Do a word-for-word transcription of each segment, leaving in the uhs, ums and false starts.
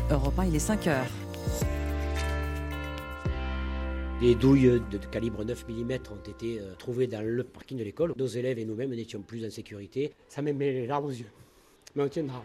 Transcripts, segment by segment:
Europe un, il est cinq heures. Des douilles de calibre neuf millimètres ont été trouvées dans le parking de l'école. Nos élèves et nous-mêmes n'étions plus en sécurité. Ça me met les larmes aux yeux, mais on tiendra.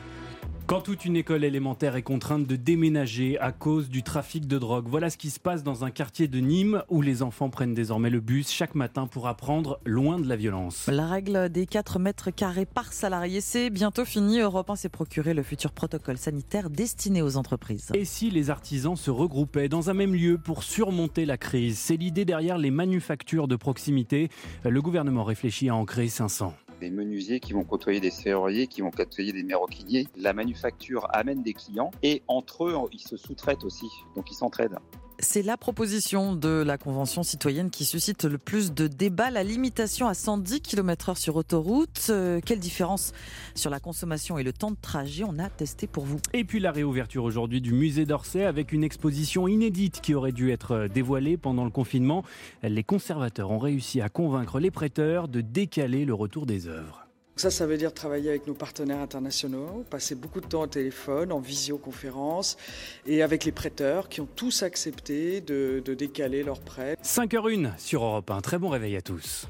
Quand toute une école élémentaire est contrainte de déménager à cause du trafic de drogue, voilà ce qui se passe dans un quartier de Nîmes où les enfants prennent désormais le bus chaque matin pour apprendre loin de la violence. La règle des quatre mètres carrés par salarié, c'est bientôt fini. Europe un s'est procuré le futur protocole sanitaire destiné aux entreprises. Et si les artisans se regroupaient dans un même lieu pour surmonter la crise? C'est l'idée derrière les manufactures de proximité. Le gouvernement réfléchit à en créer cinq cents. Des menuisiers qui vont côtoyer des serruriers, qui vont côtoyer des maroquiniers. La manufacture amène des clients et entre eux, ils se sous-traitent aussi, donc ils s'entraident. C'est la proposition de la Convention citoyenne qui suscite le plus de débats. La limitation à cent dix kilomètres heure sur autoroute. Euh, quelle différence sur la consommation et le temps de trajet? On a testé pour vous. Et puis la réouverture aujourd'hui du musée d'Orsay avec une exposition inédite qui aurait dû être dévoilée pendant le confinement. Les conservateurs ont réussi à convaincre les prêteurs de décaler le retour des œuvres. Ça, ça veut dire travailler avec nos partenaires internationaux, passer beaucoup de temps au téléphone, en visioconférence et avec les prêteurs qui ont tous accepté de, de décaler leurs prêts. cinq heures une sur Europe un. Très bon réveil à tous.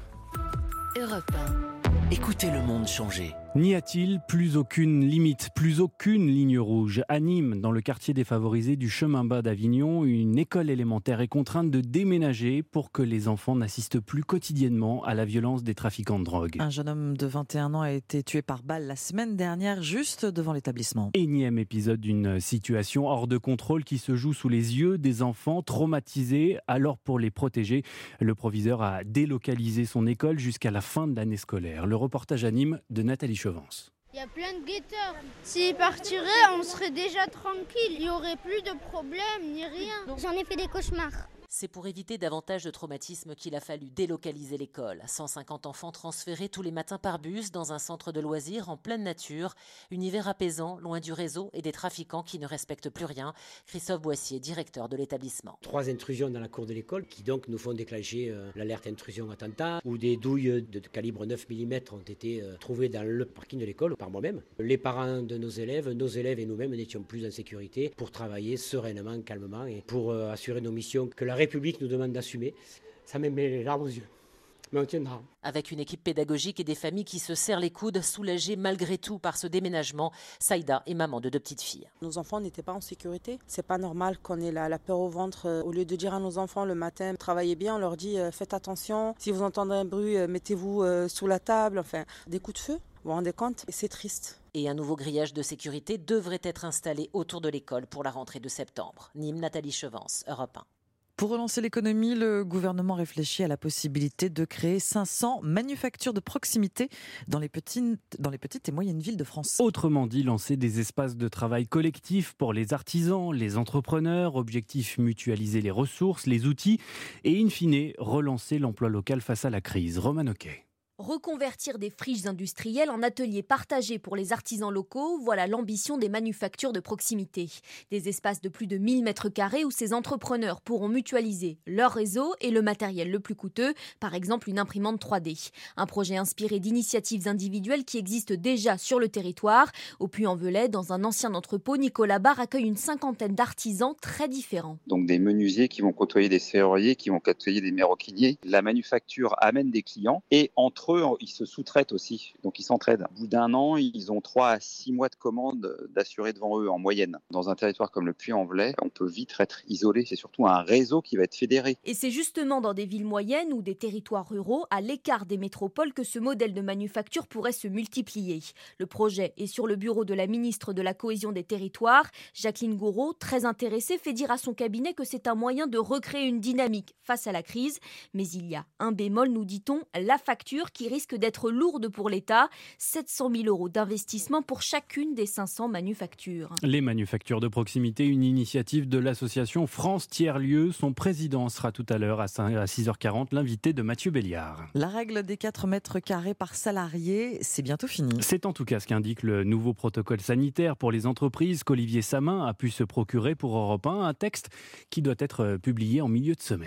Europe un. Écoutez le monde changer. N'y a-t-il plus aucune limite, plus aucune ligne rouge? À Nîmes, dans le quartier défavorisé du chemin bas d'Avignon, une école élémentaire est contrainte de déménager pour que les enfants n'assistent plus quotidiennement à la violence des trafiquants de drogue. Un jeune homme de vingt et un ans a été tué par balle la semaine dernière, juste devant l'établissement. Énième épisode d'une situation hors de contrôle qui se joue sous les yeux des enfants traumatisés. Alors pour les protéger, le proviseur a délocalisé son école jusqu'à la fin de l'année scolaire. Le reportage à Nîmes de Nathalie Chevance. Il y a plein de guetteurs. S'ils partiraient, on serait déjà tranquille. Il n'y aurait plus de problèmes ni rien. J'en ai fait des cauchemars. C'est pour éviter davantage de traumatismes qu'il a fallu délocaliser l'école. cent cinquante enfants transférés tous les matins par bus dans un centre de loisirs en pleine nature. Univers apaisant, loin du réseau et des trafiquants qui ne respectent plus rien. Christophe Boissier, directeur de l'établissement. Trois intrusions dans la cour de l'école qui donc nous font déclencher euh, l'alerte intrusion attentat, où des douilles de calibre neuf millimètres ont été euh, trouvées dans le parking de l'école par moi-même. Les parents de nos élèves, nos élèves et nous-mêmes n'étions plus en sécurité pour travailler sereinement, calmement et pour euh, assurer nos missions que la République nous demande d'assumer. Ça me met les larmes aux yeux, mais on tiendra. Avec une équipe pédagogique et des familles qui se serrent les coudes, soulagées malgré tout par ce déménagement, Saïda est maman de deux petites filles. Nos enfants n'étaient pas en sécurité. C'est pas normal qu'on ait la, la peur au ventre. Au lieu de dire à nos enfants le matin, travaillez bien, on leur dit euh, faites attention. Si vous entendez un bruit, euh, mettez-vous euh, sous la table. Enfin, des coups de feu. Vous vous rendez compte? C'est triste. Et un nouveau grillage de sécurité devrait être installé autour de l'école pour la rentrée de septembre. Nîmes, Nathalie Chevance, Europe un. Pour relancer l'économie, le gouvernement réfléchit à la possibilité de créer cinq cents manufactures de proximité dans les petites, dans les petites et moyennes villes de France. Autrement dit, lancer des espaces de travail collectifs pour les artisans, les entrepreneurs, objectif mutualiser les ressources, les outils et in fine, relancer l'emploi local face à la crise. Roman Oquet. Reconvertir des friches industrielles en ateliers partagés pour les artisans locaux, voilà l'ambition des manufactures de proximité. Des espaces de plus de mille mètres carrés où ces entrepreneurs pourront mutualiser leur réseau et le matériel le plus coûteux, par exemple une imprimante trois D. Un projet inspiré d'initiatives individuelles qui existent déjà sur le territoire. Au Puy-en-Velay, dans un ancien entrepôt, Nicolas Barre accueille une cinquantaine d'artisans très différents. Donc des menuisiers qui vont côtoyer des serruriers, qui vont côtoyer des maroquiniers. La manufacture amène des clients et entre eux, ils se sous-traitent aussi, donc ils s'entraident. Au bout d'un an, ils ont trois à six mois de commandes d'assurer devant eux en moyenne. Dans un territoire comme le Puy-en-Velay, on peut vite être isolé. C'est surtout un réseau qui va être fédéré. Et c'est justement dans des villes moyennes ou des territoires ruraux, à l'écart des métropoles, que ce modèle de manufacture pourrait se multiplier. Le projet est sur le bureau de la ministre de la Cohésion des Territoires. Jacqueline Gouraud, très intéressée, fait dire à son cabinet que c'est un moyen de recréer une dynamique face à la crise. Mais il y a un bémol, nous dit-on, la facture qui risque d'être lourde pour l'État. sept cent mille euros d'investissement pour chacune des cinq cents manufactures. Les manufactures de proximité, une initiative de l'association France Tiers-Lieux. Son président sera tout à l'heure à six heures quarante, l'invité de Mathieu Béliard. La règle des quatre mètres carrés par salarié, c'est bientôt fini. C'est en tout cas ce qu'indique le nouveau protocole sanitaire pour les entreprises qu'Olivier Samin a pu se procurer pour Europe un, un texte qui doit être publié en milieu de semaine.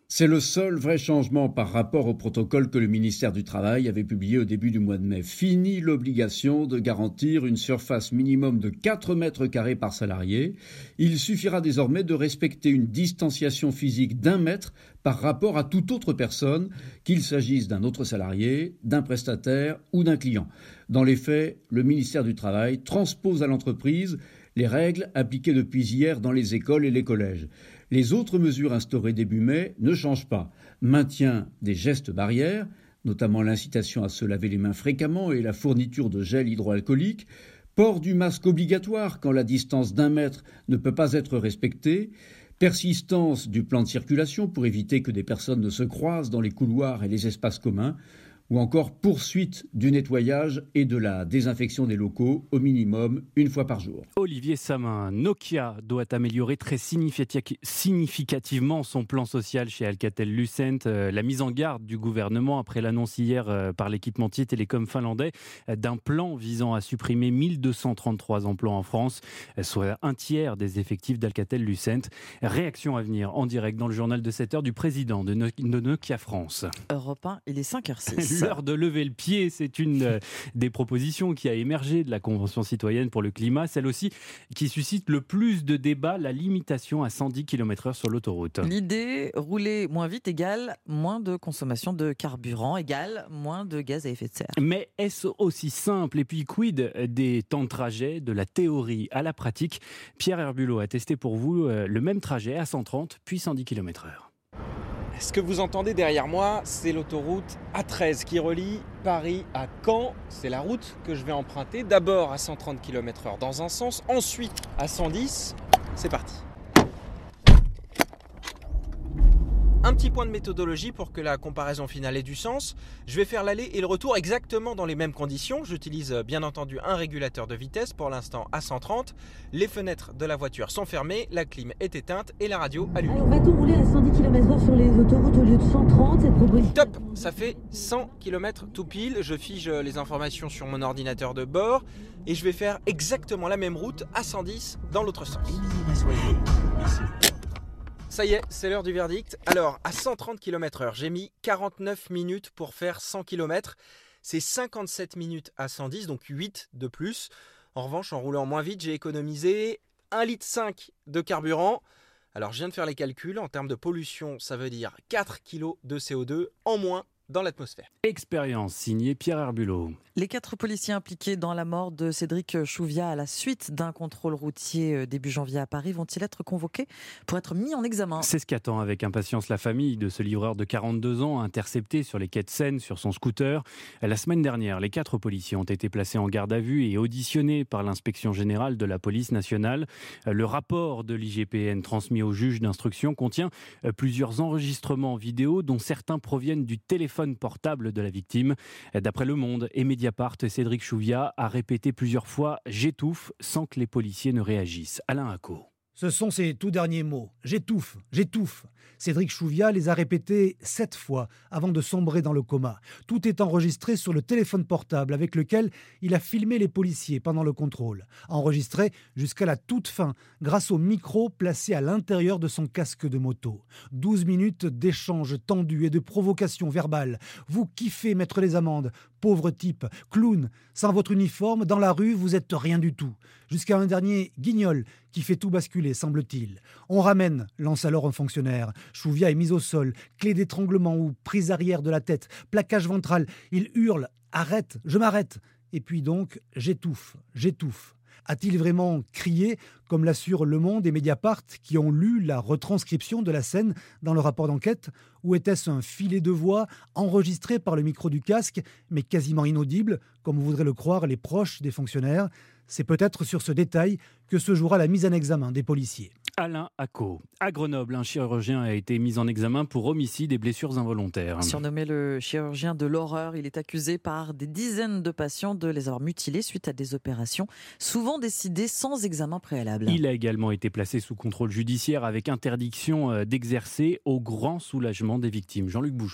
C'est le seul vrai changement par rapport au protocole que le ministère du Travail avait publié au début du mois de mai. Fini l'obligation de garantir une surface minimum de quatre mètres carrés par salarié. Il suffira désormais de respecter une distanciation physique d'un mètre par rapport à toute autre personne, qu'il s'agisse d'un autre salarié, d'un prestataire ou d'un client. Dans les faits, le ministère du Travail transpose à l'entreprise les règles appliquées depuis hier dans les écoles et les collèges. Les autres mesures instaurées début mai ne changent pas. Maintien des gestes barrières, notamment l'incitation à se laver les mains fréquemment et la fourniture de gel hydroalcoolique, port du masque obligatoire quand la distance d'un mètre ne peut pas être respectée, persistance du plan de circulation pour éviter que des personnes ne se croisent dans les couloirs et les espaces communs, ou encore poursuite du nettoyage et de la désinfection des locaux au minimum une fois par jour. Olivier Samin, Nokia doit améliorer très significativement son plan social chez Alcatel-Lucent. La mise en garde du gouvernement après l'annonce hier par l'équipementier télécom finlandais d'un plan visant à supprimer mille deux cent trente-trois emplois en France, soit un tiers des effectifs d'Alcatel-Lucent. Réaction à venir en direct dans le journal de sept heures du président de Nokia France. Europe un, il est cinq heures six. L'heure de lever le pied, c'est une euh, des propositions qui a émergé de la Convention citoyenne pour le climat, celle aussi qui suscite le plus de débats, la limitation à cent dix kilomètres heure sur l'autoroute. L'idée, rouler moins vite égale moins de consommation de carburant, égale moins de gaz à effet de serre. Mais est-ce aussi simple? Et puis quid des temps de trajet, de la théorie à la pratique? Pierre Herbulot a testé pour vous euh, le même trajet à cent trente puis cent dix kilomètres heure. Ce que vous entendez derrière moi, c'est l'autoroute A treize qui relie Paris à Caen. C'est la route que je vais emprunter, d'abord à cent trente kilomètres heure dans un sens, ensuite à cent dix. C'est parti. Un petit point de méthodologie pour que la comparaison finale ait du sens. Je vais faire l'aller et le retour exactement dans les mêmes conditions. J'utilise bien entendu un régulateur de vitesse, pour l'instant à cent trente. Les fenêtres de la voiture sont fermées, la clim est éteinte et la radio allumée. Alors va-t-on rouler à cent dix kilomètres heure sur les autoroutes au lieu de cent trente? Cette proposition... Top, ça fait cent kilomètres tout pile. Je fige les informations sur mon ordinateur de bord et je vais faire exactement la même route à cent dix dans l'autre sens. Ça y est, c'est l'heure du verdict. Alors, à cent trente kilomètres heure, j'ai mis quarante-neuf minutes pour faire cent kilomètres. C'est cinquante-sept minutes à cent dix, donc huit de plus. En revanche, en roulant moins vite, j'ai économisé un virgule cinq litre de carburant. Alors, je viens de faire les calculs. En termes de pollution, ça veut dire quatre kilos de C O deux en moins dans l'atmosphère. Expérience signée Pierre Herbulot. Les quatre policiers impliqués dans la mort de Cédric Chouviat à la suite d'un contrôle routier début janvier à Paris vont-ils être convoqués pour être mis en examen? C'est ce qu'attend avec impatience la famille de ce livreur de quarante-deux ans intercepté sur les quais de Seine sur son scooter. La semaine dernière, les quatre policiers ont été placés en garde à vue et auditionnés par l'inspection générale de la police nationale. Le rapport de l'I G P N transmis au juge d'instruction contient plusieurs enregistrements vidéo dont certains proviennent du téléphone portable de la victime. D'après Le Monde et Mediapart, Cédric Chouviat a répété plusieurs fois « j'étouffe » sans que les policiers ne réagissent. Alain Acco. Ce sont ses tout derniers mots. « J'étouffe, j'étouffe ». Cédric Chouviat les a répétés sept fois avant de sombrer dans le coma. Tout est enregistré sur le téléphone portable avec lequel il a filmé les policiers pendant le contrôle. Enregistré jusqu'à la toute fin grâce au micro placé à l'intérieur de son casque de moto. douze minutes d'échanges tendus et de provocations verbales. Vous kiffez mettre les amendes. Pauvre type, clown, sans votre uniforme, dans la rue, vous êtes rien du tout. Jusqu'à un dernier guignol qui fait tout basculer, semble-t-il. On ramène, lance alors un fonctionnaire. Chouviat est mis au sol, clé d'étranglement ou prise arrière de la tête, plaquage ventral. Il hurle « Arrête, je m'arrête !» Et puis donc « J'étouffe, j'étouffe !» A-t-il vraiment crié, comme l'assurent Le Monde et Mediapart, qui ont lu la retranscription de la scène dans le rapport d'enquête? Ou était-ce un filet de voix enregistré par le micro du casque, mais quasiment inaudible, comme voudraient le croire les proches des fonctionnaires? C'est peut-être sur ce détail que se jouera la mise en examen des policiers. Alain Acco. À Grenoble, un chirurgien a été mis en examen pour homicide et blessures involontaires. Surnommé le chirurgien de l'horreur, il est accusé par des dizaines de patients de les avoir mutilés suite à des opérations souvent décidées sans examen préalable. Il a également été placé sous contrôle judiciaire avec interdiction d'exercer au grand soulagement des victimes. Jean-Luc Boujon.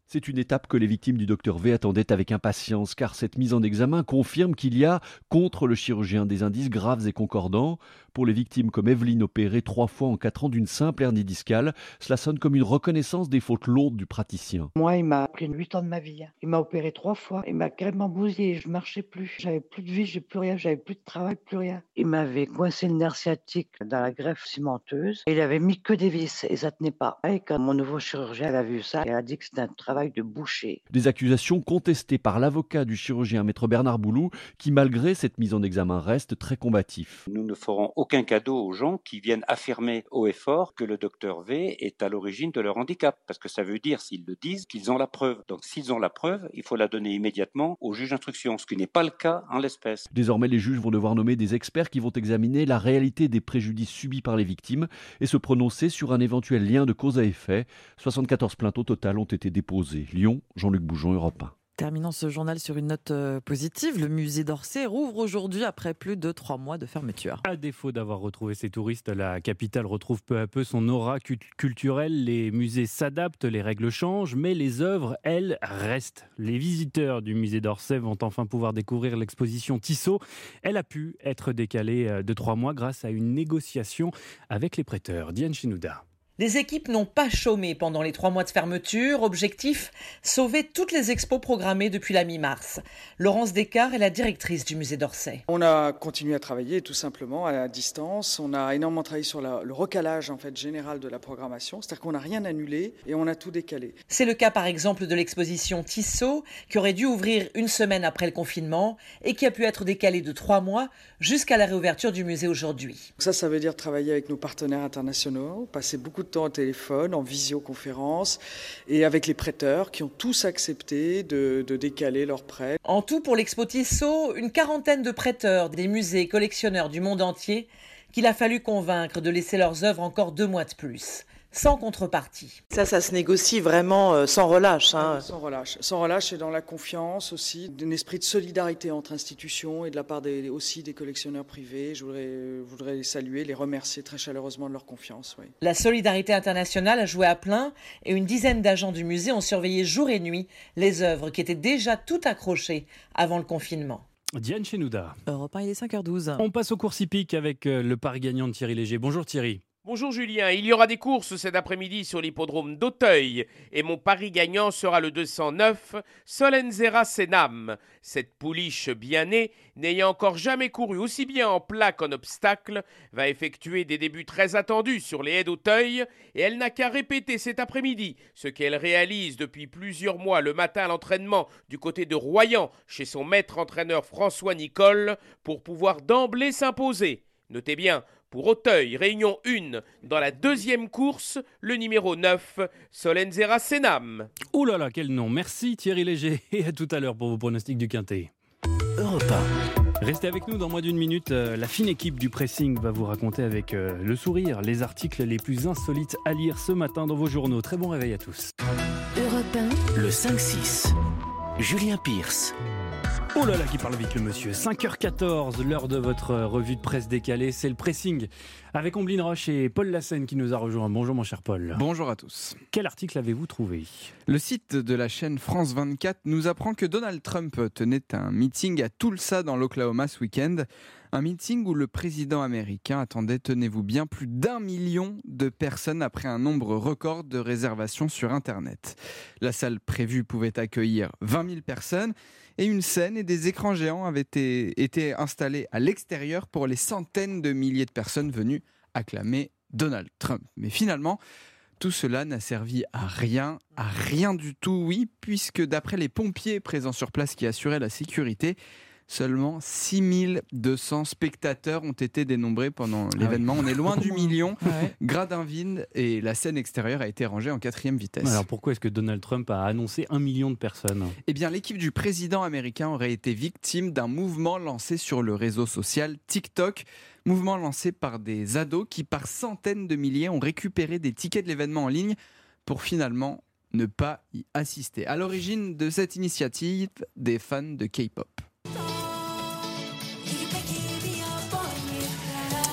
C'est une étape que les victimes du docteur V attendaient avec impatience, car cette mise en examen confirme qu'il y a, contre le chirurgien, des indices graves et concordants. Pour les victimes comme Evelyne, opérée trois fois en quatre ans d'une simple hernie discale, cela sonne comme une reconnaissance des fautes lourdes du praticien. Moi, il m'a pris huit ans de ma vie. Il m'a opéré trois fois, il m'a carrément bousillé, je marchais plus. J'avais plus de vie, j'ai plus rien, j'avais plus de travail, plus rien. Il m'avait coincé le nerf sciatique dans la greffe cimenteuse. Il avait mis que des vis et ça tenait pas. Et quand mon nouveau chirurgien a vu ça, il a dit que c'était un travail de boucher. Des accusations contestées par l'avocat du chirurgien maître Bernard Boulou, qui malgré cette mise en examen reste très combatif. Nous ne ferons aucun cadeau aux gens qui viennent affirmer haut et fort que le docteur V est à l'origine de leur handicap, parce que ça veut dire, s'ils le disent, qu'ils ont la preuve. Donc s'ils ont la preuve, il faut la donner immédiatement au juge d'instruction, ce qui n'est pas le cas en l'espèce. Désormais, les juges vont devoir nommer des experts qui vont examiner la réalité des préjudices subis par les victimes et se prononcer sur un éventuel lien de cause à effet. soixante-quatorze plaintes au total ont été déposées. Lyon, Jean-Luc Boujon, Europe un. Terminons ce journal sur une note positive. Le musée d'Orsay rouvre aujourd'hui après plus de trois mois de fermeture. À défaut d'avoir retrouvé ses touristes, la capitale retrouve peu à peu son aura culturelle. Les musées s'adaptent, les règles changent, mais les œuvres, elles, restent. Les visiteurs du musée d'Orsay vont enfin pouvoir découvrir l'exposition Tissot. Elle a pu être décalée de trois mois grâce à une négociation avec les prêteurs. Diane Chinouda. Les équipes n'ont pas chômé pendant les trois mois de fermeture. Objectif, sauver toutes les expos programmées depuis la mi-mars. Laurence Descartes est la directrice du musée d'Orsay. On a continué à travailler tout simplement à distance. On a énormément travaillé sur la, le recalage en fait, général de la programmation. C'est-à-dire qu'on n'a rien annulé et on a tout décalé. C'est le cas par exemple de l'exposition Tissot qui aurait dû ouvrir une semaine après le confinement et qui a pu être décalée de trois mois jusqu'à la réouverture du musée aujourd'hui. Ça, ça veut dire travailler avec nos partenaires internationaux, passer beaucoup de temps au téléphone, en visioconférence et avec les prêteurs qui ont tous accepté de, de décaler leurs prêts. En tout, pour l'Expo Tissot, une quarantaine de prêteurs des musées et collectionneurs du monde entier qu'il a fallu convaincre de laisser leurs œuvres encore deux mois de plus. Sans contrepartie. Ça, ça se négocie vraiment euh, sans relâche. Hein. Sans relâche. Sans relâche et dans la confiance aussi, d'un esprit de solidarité entre institutions et de la part des, aussi des collectionneurs privés. Je voudrais, je voudrais les saluer, les remercier très chaleureusement de leur confiance. Oui. La solidarité internationale a joué à plein et une dizaine d'agents du musée ont surveillé jour et nuit les œuvres qui étaient déjà toutes accrochées avant le confinement. Diane Chenouda. Europe un, il est cinq heures douze. On passe aux courses hippiques avec le pari gagnant de Thierry Léger. Bonjour Thierry. Bonjour Julien, il y aura des courses cet après-midi sur l'hippodrome d'Auteuil et mon pari gagnant sera le deux cent neuf Solenzera Senam. Cette pouliche bien née, n'ayant encore jamais couru aussi bien en plat qu'en obstacle, va effectuer des débuts très attendus sur les haies d'Auteuil et elle n'a qu'à répéter cet après-midi ce qu'elle réalise depuis plusieurs mois le matin à l'entraînement du côté de Royan chez son maître entraîneur François Nicole pour pouvoir d'emblée s'imposer. Notez bien, pour Auteuil, Réunion un, dans la deuxième course, le numéro neuf, Solenzera Senam. Oh là là, quel nom. Merci Thierry Léger et à tout à l'heure pour vos pronostics du Quintet. Europe un. Restez avec nous dans moins d'une minute. La fine équipe du Pressing va vous raconter avec le sourire les articles les plus insolites à lire ce matin dans vos journaux. Très bon réveil à tous. Europe un. Le cinq six. Julien Pierce. Oh là là, qui parle vite le monsieur. cinq heures quatorze, l'heure de votre revue de presse décalée. C'est le Pressing avec Omblin Roche et Paul Lassène qui nous a rejoint. Bonjour mon cher Paul. Bonjour à tous. Quel article avez-vous trouvé ? Le site de la chaîne France vingt-quatre nous apprend que Donald Trump tenait un meeting à Tulsa dans l'Oklahoma ce week-end. Un meeting où le président américain attendait, tenez-vous bien, plus d'un million de personnes après un nombre record de réservations sur Internet. La salle prévue pouvait accueillir vingt mille personnes et une scène et des écrans géants avaient été, été installés à l'extérieur pour les centaines de milliers de personnes venues acclamer Donald Trump. Mais finalement, tout cela n'a servi à rien, à rien du tout, oui, puisque d'après les pompiers présents sur place qui assuraient la sécurité, seulement six mille deux cents spectateurs ont été dénombrés pendant l'événement. Ah oui. On est loin du million. Ah ouais. Gradin vide et la scène extérieure a été rangée en quatrième vitesse. Alors pourquoi est-ce que Donald Trump a annoncé un million de personnes ? Eh bien, l'équipe du président américain aurait été victime d'un mouvement lancé sur le réseau social TikTok. Mouvement lancé par des ados qui, par centaines de milliers, ont récupéré des tickets de l'événement en ligne pour finalement ne pas y assister. À l'origine de cette initiative, des fans de K-pop.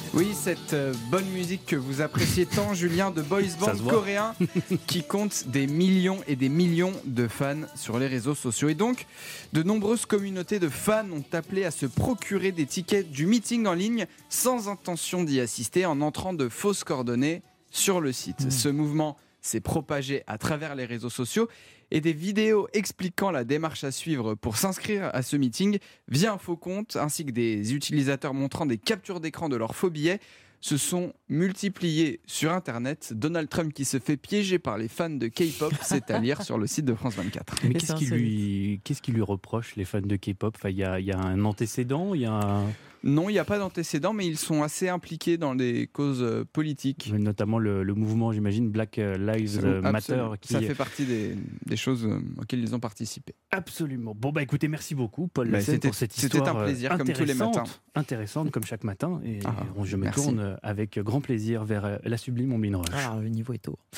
Oui, cette euh, bonne musique que vous appréciez tant, Julien, de boys band coréen qui compte des millions et des millions de fans sur les réseaux sociaux. Et donc, de nombreuses communautés de fans ont appelé à se procurer des tickets du meeting en ligne sans intention d'y assister en entrant de fausses coordonnées sur le site. Mmh. Ce mouvement s'est propagé à travers les réseaux sociaux et des vidéos expliquant la démarche à suivre pour s'inscrire à ce meeting via un faux compte, ainsi que des utilisateurs montrant des captures d'écran de leurs faux billets, se sont multipliés sur Internet. Donald Trump qui se fait piéger par les fans de K-pop, c'est à lire sur le site de France vingt-quatre. Mais qu'est-ce qui lui, qu'est-ce qui lui reproche, les fans de K-pop ? Enfin, il y a, il y a un antécédent, il y a un... Non, il n'y a pas d'antécédent, mais ils sont assez impliqués dans des causes politiques. Notamment le, le mouvement, j'imagine, Black Lives Matter. Qui... Ça fait partie des, des choses auxquelles ils ont participé. Absolument. Bon, bah écoutez, merci beaucoup, Paul bah, Lassène, pour cette histoire. C'était un plaisir, comme tous les matins. Intéressante, comme chaque matin. Et ah, je me merci. tourne avec grand plaisir vers la sublime Omblin Roche. Ah, le niveau est haut.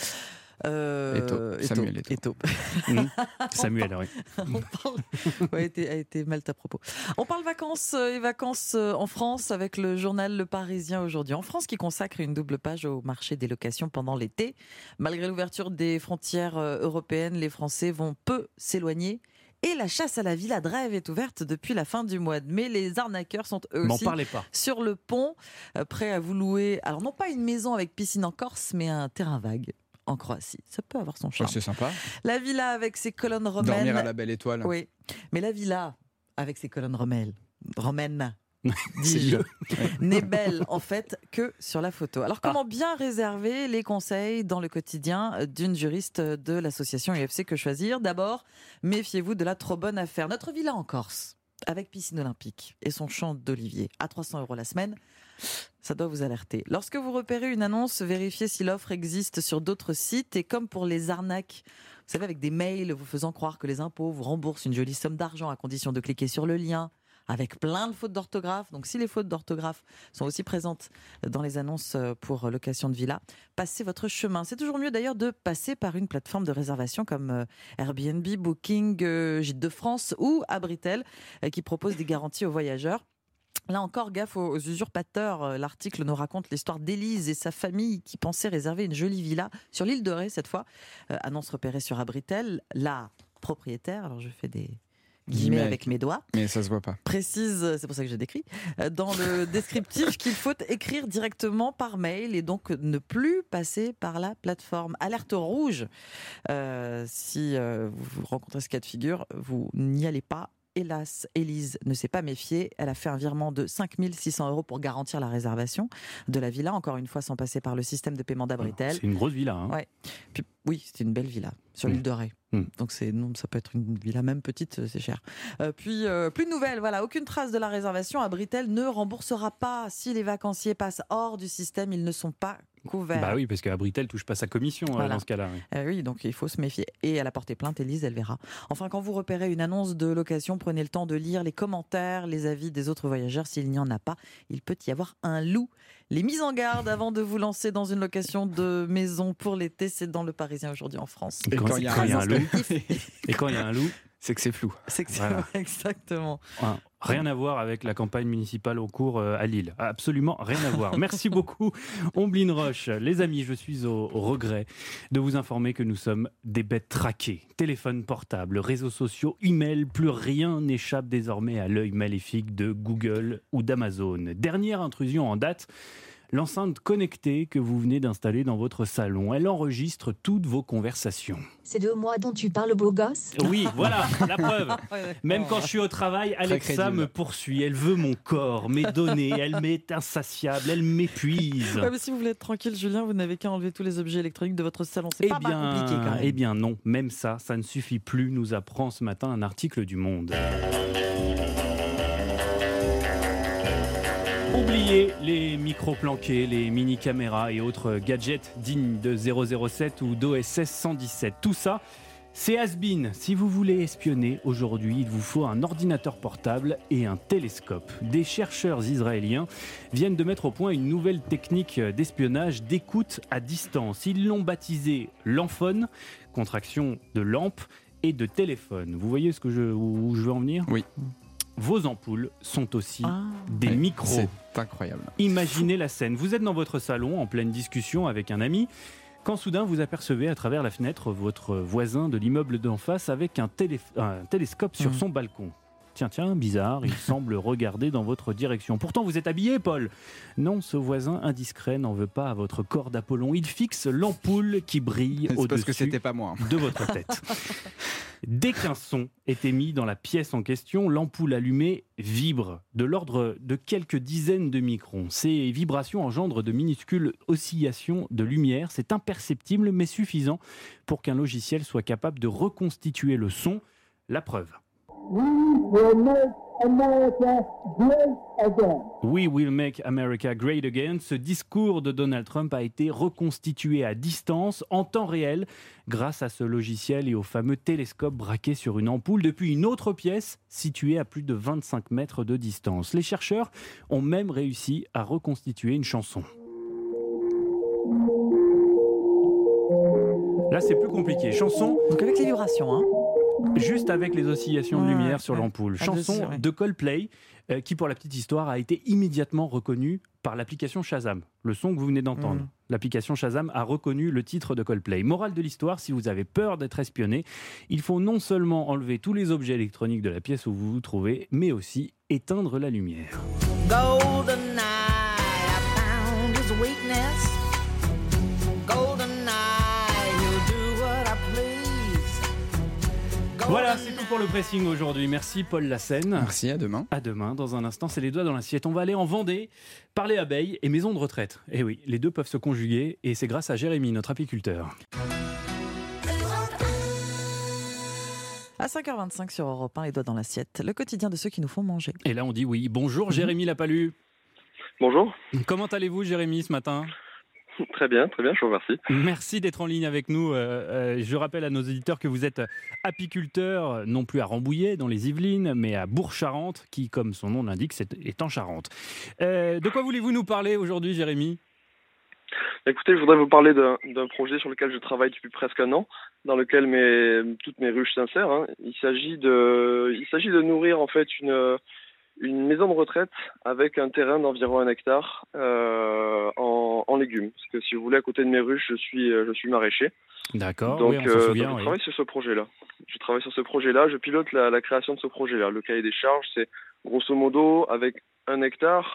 Euh, Eto, Samuel Eto. Eto. Mmh. Samuel, oui. On parle... ouais, a été, a été mal à propos. On parle vacances et vacances en France avec le journal Le Parisien aujourd'hui. En France, qui consacre une double page au marché des locations pendant l'été. Malgré l'ouverture des frontières européennes, les Français vont peu s'éloigner. Et la chasse à la villa de rêve est ouverte depuis la fin du mois de mai. Les arnaqueurs sont eux M'en aussi parlez pas. sur le pont, prêts à vous louer. Alors non pas une maison avec piscine en Corse, mais un terrain vague en Croatie. Ça peut avoir son charme. Oh, c'est sympa. La villa avec ses colonnes romaines. Dormir à la belle étoile. Oui, mais la villa avec ses colonnes romaines, romaines dis-je, n'est belle en fait que sur la photo. Alors comment bien réserver les conseils dans le quotidien d'une juriste de l'association U F C Que Choisir ? D'abord, méfiez-vous de la trop bonne affaire. Notre villa en Corse, avec piscine olympique et son champ d'olivier à trois cents euros la semaine, ça doit vous alerter. Lorsque vous repérez une annonce, vérifiez si l'offre existe sur d'autres sites. Et comme pour les arnaques, vous savez, avec des mails vous faisant croire que les impôts vous remboursent une jolie somme d'argent à condition de cliquer sur le lien, avec plein de fautes d'orthographe. Donc si les fautes d'orthographe sont aussi présentes dans les annonces pour location de villa, passez votre chemin. C'est toujours mieux d'ailleurs de passer par une plateforme de réservation comme Airbnb, Booking, Gîtes de France ou Abritel, qui propose des garanties aux voyageurs. Là encore, gaffe aux usurpateurs. L'article nous raconte l'histoire d'Élise et sa famille qui pensaient réserver une jolie villa sur l'île de Ré cette fois. Euh, annonce repérée sur Abritel. La propriétaire, alors je fais des guillemets avec mes doigts, mais ça se voit pas, précise, c'est pour ça que j'ai décrit, dans le descriptif qu'il faut écrire directement par mail et donc ne plus passer par la plateforme. Alerte rouge. Euh, si euh, vous rencontrez ce cas de figure, vous n'y allez pas. Hélas, Élise ne s'est pas méfiée. Elle a fait un virement de cinq mille six cents euros pour garantir la réservation de la villa, encore une fois sans passer par le système de paiement d'Abritel. C'est une grosse villa. Hein. Ouais. Puis, oui, c'est une belle villa sur mmh. l'île de Ré. Mmh. Donc c'est, non, ça peut être une villa même petite, c'est cher. Euh, puis, euh, plus de nouvelles, voilà, aucune trace de la réservation. Abritel ne remboursera pas si les vacanciers passent hors du système, ils ne sont pas couverts. Bah oui, parce qu'Abritel touche pas sa commission voilà. euh, dans ce cas-là. Oui. Euh, oui, donc il faut se méfier. Et elle a porté plainte, Élise, elle verra. Enfin, quand vous repérez une annonce de location, prenez le temps de lire les commentaires, les avis des autres voyageurs. S'il n'y en a pas, il peut y avoir un loup. Les mises en garde avant de vous lancer dans une location de maison pour l'été, c'est dans Le Parisien aujourd'hui en France. Et quand il y a un loup, et quand il y a un loup, c'est que c'est flou. C'est que c'est voilà. Exactement. Ouais. Rien à voir avec la campagne municipale en cours à Lille. Absolument rien à voir. Merci beaucoup, Omblin Roche. Les amis, je suis au regret de vous informer que nous sommes des bêtes traquées. Téléphone portable, réseaux sociaux, email, plus rien n'échappe désormais à l'œil maléfique de Google ou d'Amazon. Dernière intrusion en date. L'enceinte connectée que vous venez d'installer dans votre salon, elle enregistre toutes vos conversations. C'est de moi dont tu parles, beau gosse ? Oui, voilà, la preuve. Même quand je suis au travail, Alexa me poursuit. Elle veut mon corps, mes données. Elle m'est insatiable, elle m'épuise. Ouais, mais si vous voulez être tranquille, Julien, vous n'avez qu'à enlever tous les objets électroniques de votre salon. C'est eh pas, bien, pas compliqué quand même. Eh bien non, même ça, ça ne suffit plus, nous apprend ce matin un article du Monde. Oubliez les micros planqués, les mini-caméras et autres gadgets dignes de zéro zéro sept ou d'O S S cent dix-sept. Tout ça, c'est has-been. Si vous voulez espionner aujourd'hui, il vous faut un ordinateur portable et un télescope. Des chercheurs israéliens viennent de mettre au point une nouvelle technique d'espionnage d'écoute à distance. Ils l'ont baptisé l'enphone, contraction de lampe et de téléphone. Vous voyez ce que je, où je veux en venir ? Oui. vos ampoules sont aussi Ah. des Ouais, micros. C'est incroyable. Imaginez la scène. Vous êtes dans votre salon en pleine discussion avec un ami, quand soudain vous apercevez à travers la fenêtre votre voisin de l'immeuble d'en face avec un, télé- un télescope sur Mhm. son balcon. Tiens, tiens, bizarre, il semble regarder dans votre direction. Pourtant, vous êtes habillé, Paul. Non, ce voisin indiscret n'en veut pas à votre corps d'Apollon. Il fixe l'ampoule qui brille C'est parce que au-dessus c'était pas moi. de votre tête. Dès qu'un son est émis dans la pièce en question, l'ampoule allumée vibre de l'ordre de quelques dizaines de microns. Ces vibrations engendrent de minuscules oscillations de lumière. C'est imperceptible mais suffisant pour qu'un logiciel soit capable de reconstituer le son. La preuve. We will make America great again. Ce discours de Donald Trump a été reconstitué à distance, en temps réel, grâce à ce logiciel et au fameux télescope braqué sur une ampoule depuis une autre pièce située à plus de vingt-cinq mètres de distance. Les chercheurs ont même réussi à reconstituer une chanson. Là, c'est plus compliqué. Chanson. Donc avec les vibrations, hein. Juste avec les oscillations de Ouais, lumière ouais, sur ouais. l'ampoule. À Chanson deux, ouais. de Coldplay, euh, qui pour la petite histoire a été immédiatement reconnue par l'application Shazam. Le son que vous venez d'entendre. Mm. L'application Shazam a reconnu le titre de Coldplay. Morale de l'histoire, si vous avez peur d'être espionné, il faut non seulement enlever tous les objets électroniques de la pièce où vous vous trouvez, mais aussi éteindre la lumière. Golden night, I found his weakness. Golden night, he'll do what I please. Voilà, c'est tout pour le pressing aujourd'hui. Merci Paul Lassène. Merci, à demain. À demain. Dans un instant, c'est les doigts dans l'assiette. On va aller en Vendée, parler abeilles et maisons de retraite. Et oui, les deux peuvent se conjuguer et c'est grâce à Jérémy, notre apiculteur. À cinq heures vingt-cinq sur Europe un, les doigts dans l'assiette, le quotidien de ceux qui nous font manger. Et là, on dit oui. Bonjour Jérémy Lapalu. Bonjour. Comment allez-vous Jérémy ce matin ? Très bien, très bien, je vous remercie. Merci d'être en ligne avec nous. Euh, euh, je rappelle à nos auditeurs que vous êtes apiculteur, non plus à Rambouillet, dans les Yvelines, mais à Bourg-Charentes, qui, comme son nom l'indique, c'est- est en Charente. Euh, de quoi voulez-vous nous parler aujourd'hui, Jérémy ? Écoutez, je voudrais vous parler d'un d'un projet sur lequel je travaille depuis presque un an, dans lequel mes, toutes mes ruches s'insèrent. hein. Il s'agit de, il s'agit de nourrir en fait une, une maison de retraite avec un terrain d'environ un hectare euh, en, en légumes. Parce que si vous voulez, à côté de mes ruches, je suis, je suis maraîcher. D'accord, Donc, oui, on euh, se souvient. donc je oui. travaille sur ce projet-là. Je travaille sur ce projet-là, je pilote la, la création de ce projet-là. Le cahier des charges, c'est grosso modo avec un hectare,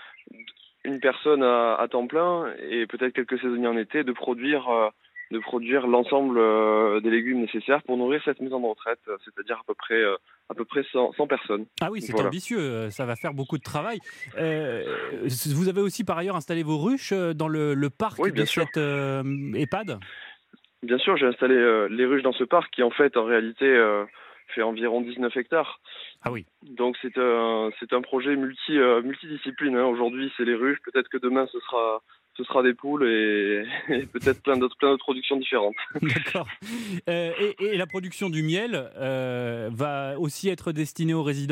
une personne à, à temps plein et peut-être quelques saisonniers en été de produire, euh, de produire l'ensemble euh, des légumes nécessaires pour nourrir cette maison de retraite, euh, c'est-à-dire à peu près, euh, à peu près cent, cent personnes. Ah oui, c'est Voilà. ambitieux, euh, ça va faire beaucoup de travail. Euh, vous avez aussi par ailleurs installé vos ruches euh, dans le, le parc Oui, bien de sûr. cette euh, EHPAD ? Bien sûr, j'ai installé euh, les ruches dans ce parc qui en fait en réalité euh, fait environ dix-neuf hectares. Ah oui. Donc c'est un c'est un projet multi euh, multidiscipline. hein. Aujourd'hui c'est les ruches, peut-être que demain ce sera ce sera des poules et, et peut-être plein d'autres plein d'autres productions différentes. D'accord. Euh, et, et la production du miel euh, va aussi être destinée aux résidents ?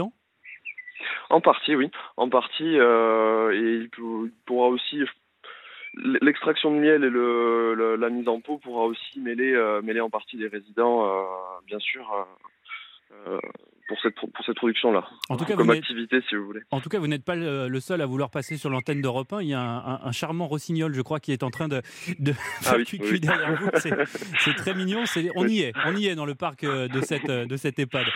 En partie, oui. En partie, euh, et il, peut- il pourra aussi l'extraction de miel et le, le- la mise en pot pourra aussi mêler euh, mêler en partie les résidents, euh, bien sûr. euh, euh, pour cette pour cette production là En tout cas, comme vous n'êtes- activité si vous voulez. En tout cas, vous n'êtes pas le, le seul à vouloir passer sur l'antenne d'Europe un. Il y a un, un- un charmant rossignol, je crois, qui est en train de, de Ah faire oui, cuicui oui. derrière vous. C'est, c'est très mignon. C'est, on y est, on y est dans le parc euh, de cette, euh, de cette EHPAD.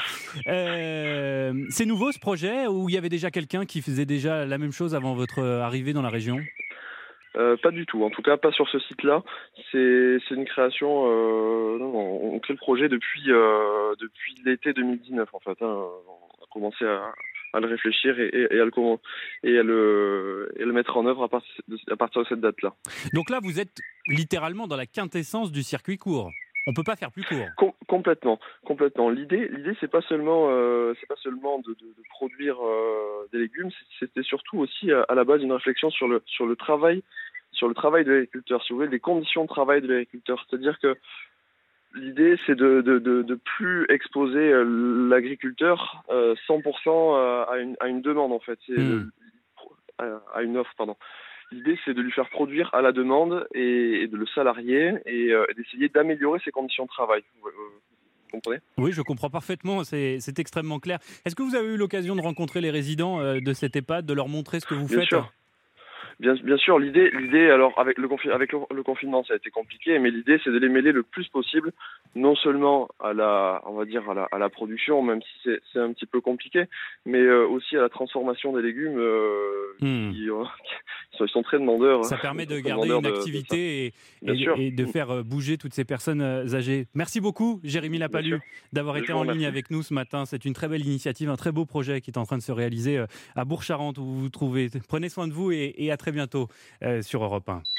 Euh, c'est nouveau ce projet ou il y avait déjà quelqu'un qui faisait déjà la même chose avant votre arrivée dans la région ? Euh, pas du tout, en tout cas pas sur ce site-là. C'est c'est une création. Euh, non, on on crée le projet depuis euh, depuis l'été deux mille dix-neuf en fait. hein. On a commencé à, à le réfléchir et, et- et à le comment- et à le et à le mettre en œuvre à partir de, à partir de cette date-là. Donc là, vous êtes littéralement dans la quintessence du circuit court. On peut pas faire plus court. Com- complètement, complètement. L'idée, l'idée, c'est pas seulement, euh, c'est pas seulement de, de- de produire euh, des légumes. c'est- C'était surtout aussi à, à la base une réflexion sur le sur le travail, sur le travail de l'agriculteur. Si vous voulez, les conditions de travail de l'agriculteur. C'est-à-dire que l'idée, c'est de de, de, de plus exposer euh, l'agriculteur euh, cent pour cent à à une, à une demande en fait. C'est Hmm. à, à une offre, pardon. L'idée, c'est de lui faire produire à la demande et, et de le salarier et, euh, et d'essayer d'améliorer ses conditions de travail. Euh, Vous comprenez ? Oui, je comprends parfaitement, c'est, c'est extrêmement clair. Est-ce que vous avez eu l'occasion de rencontrer les résidents euh, de cette EHPAD, de leur montrer ce que vous Bien faites ? sûr. Bien, bien sûr, l'idée, l'idée, alors avec le, confi- avec le, le confinement, ça a été compliqué, mais l'idée, c'est de les mêler le plus possible, non seulement à la, on va dire à la, à la production, même si c'est, c'est un petit peu compliqué, mais euh, aussi à la transformation des légumes. Euh, Hmm. qui, euh, qui sont, ils sont très demandeurs. Ça hein. permet de Très garder demandeurs une de- de activité Bien et, sûr. et, et de faire euh, bouger toutes ces personnes euh, âgées. Merci beaucoup, Jérémy Lapalu, sûr. d'avoir Je été vous en ligne remercie. avec nous ce matin. C'est une très belle initiative, un très beau projet qui est en train de se réaliser euh, à Bourg-Charentes, où vous vous trouvez. Prenez soin de vous et, et à très bientôt euh, sur Europe un.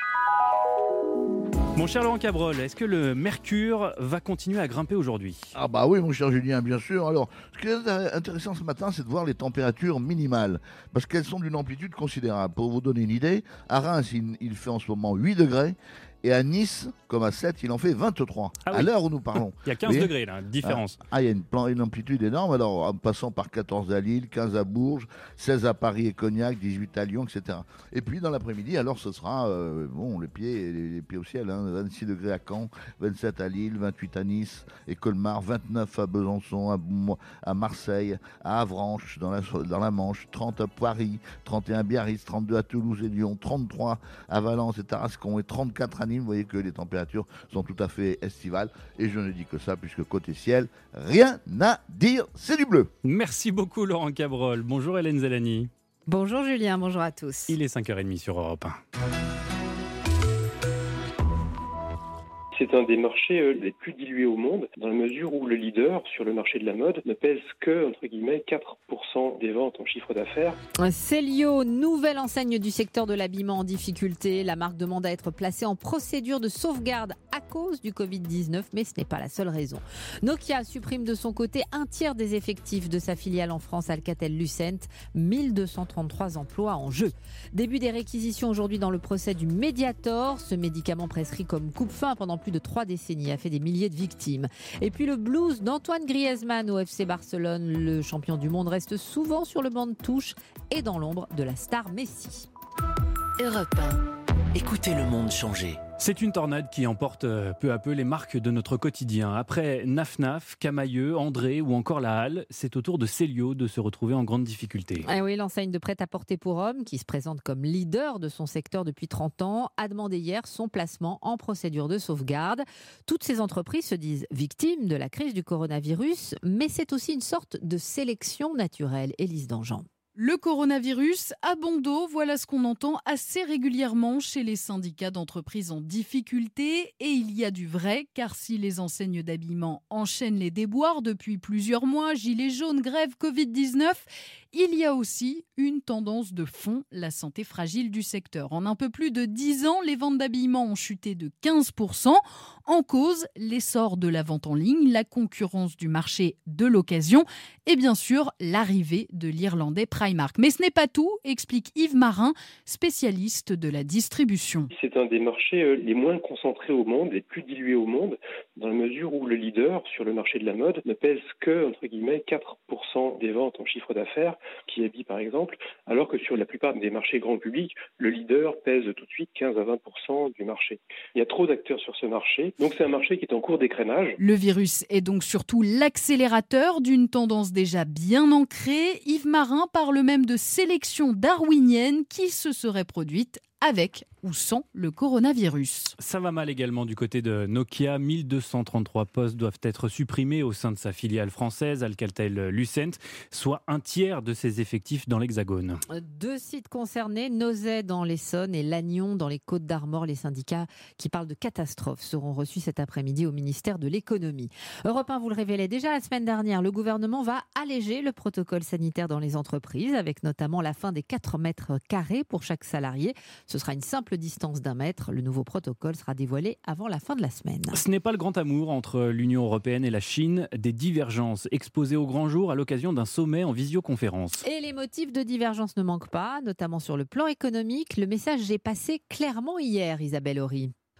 Mon cher Laurent Cabrol, est-ce que le mercure va continuer à grimper aujourd'hui ? Ah bah oui, mon cher Julien, bien sûr. Alors, ce qui est intéressant ce matin, c'est de voir les températures minimales, parce qu'elles sont d'une amplitude considérable. Pour vous donner une idée, à Reims, il, il fait en ce moment huit degrés, et à Nice, comme à sept, il en fait vingt-trois, Ah oui. à l'heure où nous parlons. Il y a quinze Vous voyez degrés là, de différence. Ah, il y a une, plan- une amplitude énorme, alors en passant par quatorze à Lille, quinze à Bourges, seize à Paris et Cognac, dix-huit à Lyon, et cetera. Et puis dans l'après-midi, alors ce sera, euh, bon, les pieds, les, les pieds au ciel, hein, vingt-six degrés à Caen, vingt-sept à Lille, vingt-huit à Nice et Colmar, vingt-neuf à Besançon, à, Mo- à Marseille, à Avranches, dans la, dans la Manche, trente à Paris, trente et un à Biarritz, trente-deux à Toulouse et Lyon, trente-trois à Valence et Tarascon et trente-quatre à Nîmes. Vous voyez que les températures sont tout à fait estivales. Et je ne dis que ça, puisque côté ciel, rien à dire, c'est du bleu. Merci beaucoup Laurent Cabrol. Bonjour Hélène Zellani. Bonjour Julien, bonjour à tous. Il est cinq heures trente sur Europe un. C'est un des marchés euh, les plus dilués au monde, dans la mesure où le leader sur le marché de la mode ne pèse que, entre guillemets, quatre pour cent des ventes en chiffre d'affaires. Célio, nouvelle enseigne du secteur de l'habillement en difficulté. La marque demande à être placée en procédure de sauvegarde à cause du covid dix-neuf, mais ce n'est pas la seule raison. Nokia supprime de son côté un tiers des effectifs de sa filiale en France Alcatel-Lucent, mille deux cent trente-trois emplois en jeu. Début des réquisitions aujourd'hui dans le procès du Mediator. Ce médicament prescrit comme coupe-faim pendant plus de trois décennies a fait des milliers de victimes. Et puis le blues d'Antoine Griezmann au F C Barcelone. Le champion du monde reste souvent sur le banc de touche et dans l'ombre de la star Messi. Europe un. Écoutez le monde changer. C'est une tornade qui emporte euh, peu à peu les marques de notre quotidien. Après Naf Naf, Camailleux, André ou encore La Halle, c'est au tour de Célio de se retrouver en grande difficulté. Ah oui, l'enseigne de prêt-à-porter pour hommes, qui se présente comme leader de son secteur depuis trente ans, a demandé hier son placement en procédure de sauvegarde. Toutes ces entreprises se disent victimes de la crise du coronavirus, mais c'est aussi une sorte de sélection naturelle. Élise Dangean. Le coronavirus à bon dos, voilà ce qu'on entend assez régulièrement chez les syndicats d'entreprises en difficulté. Et il y a du vrai, car si les enseignes d'habillement enchaînent les déboires depuis plusieurs mois, gilets jaunes, grève, covid dix-neuf, il y a aussi une tendance de fond, la santé fragile du secteur. En un peu plus de dix ans, les ventes d'habillement ont chuté de quinze pour cent. En cause, l'essor de la vente en ligne, la concurrence du marché de l'occasion et bien sûr l'arrivée de l'Irlandais Primark. Mais ce n'est pas tout, explique Yves Marin, spécialiste de la distribution. C'est un des marchés euh, les moins concentrés au monde, les plus dilués au monde, dans la mesure où le leader sur le marché de la mode ne pèse que, entre guillemets, quatre pour cent des ventes en chiffre d'affaires, qui habille par exemple, alors que sur la plupart des marchés grand public, le leader pèse tout de suite quinze à vingt pour cent du marché. Il y a trop d'acteurs sur ce marché, donc c'est un marché qui est en cours d'écrénage. Le virus est donc surtout l'accélérateur d'une tendance déjà bien ancrée. Yves Marin parle même de sélection darwinienne qui se serait produite avec ou sans le coronavirus. Ça va mal également du côté de Nokia. mille deux cent trente-trois postes doivent être supprimés au sein de sa filiale française Alcatel-Lucent, soit un tiers de ses effectifs dans l'Hexagone. Deux sites concernés, Nozay dans l'Essonne et Lannion dans les Côtes-d'Armor. Les syndicats qui parlent de catastrophe seront reçus cet après-midi au ministère de l'Économie. Europe un vous le révélait déjà la semaine dernière, le gouvernement va alléger le protocole sanitaire dans les entreprises, avec notamment la fin des quatre mètres carrés pour chaque salarié. Ce sera une simple distance d'un mètre. Le nouveau protocole sera dévoilé avant la fin de la semaine. Ce n'est pas le grand amour entre l'Union européenne et la Chine. Des divergences exposées au grand jour à l'occasion d'un sommet en visioconférence. Et les motifs de divergence ne manquent pas, notamment sur le plan économique. Le message est passé clairement hier, Isabelle Horry.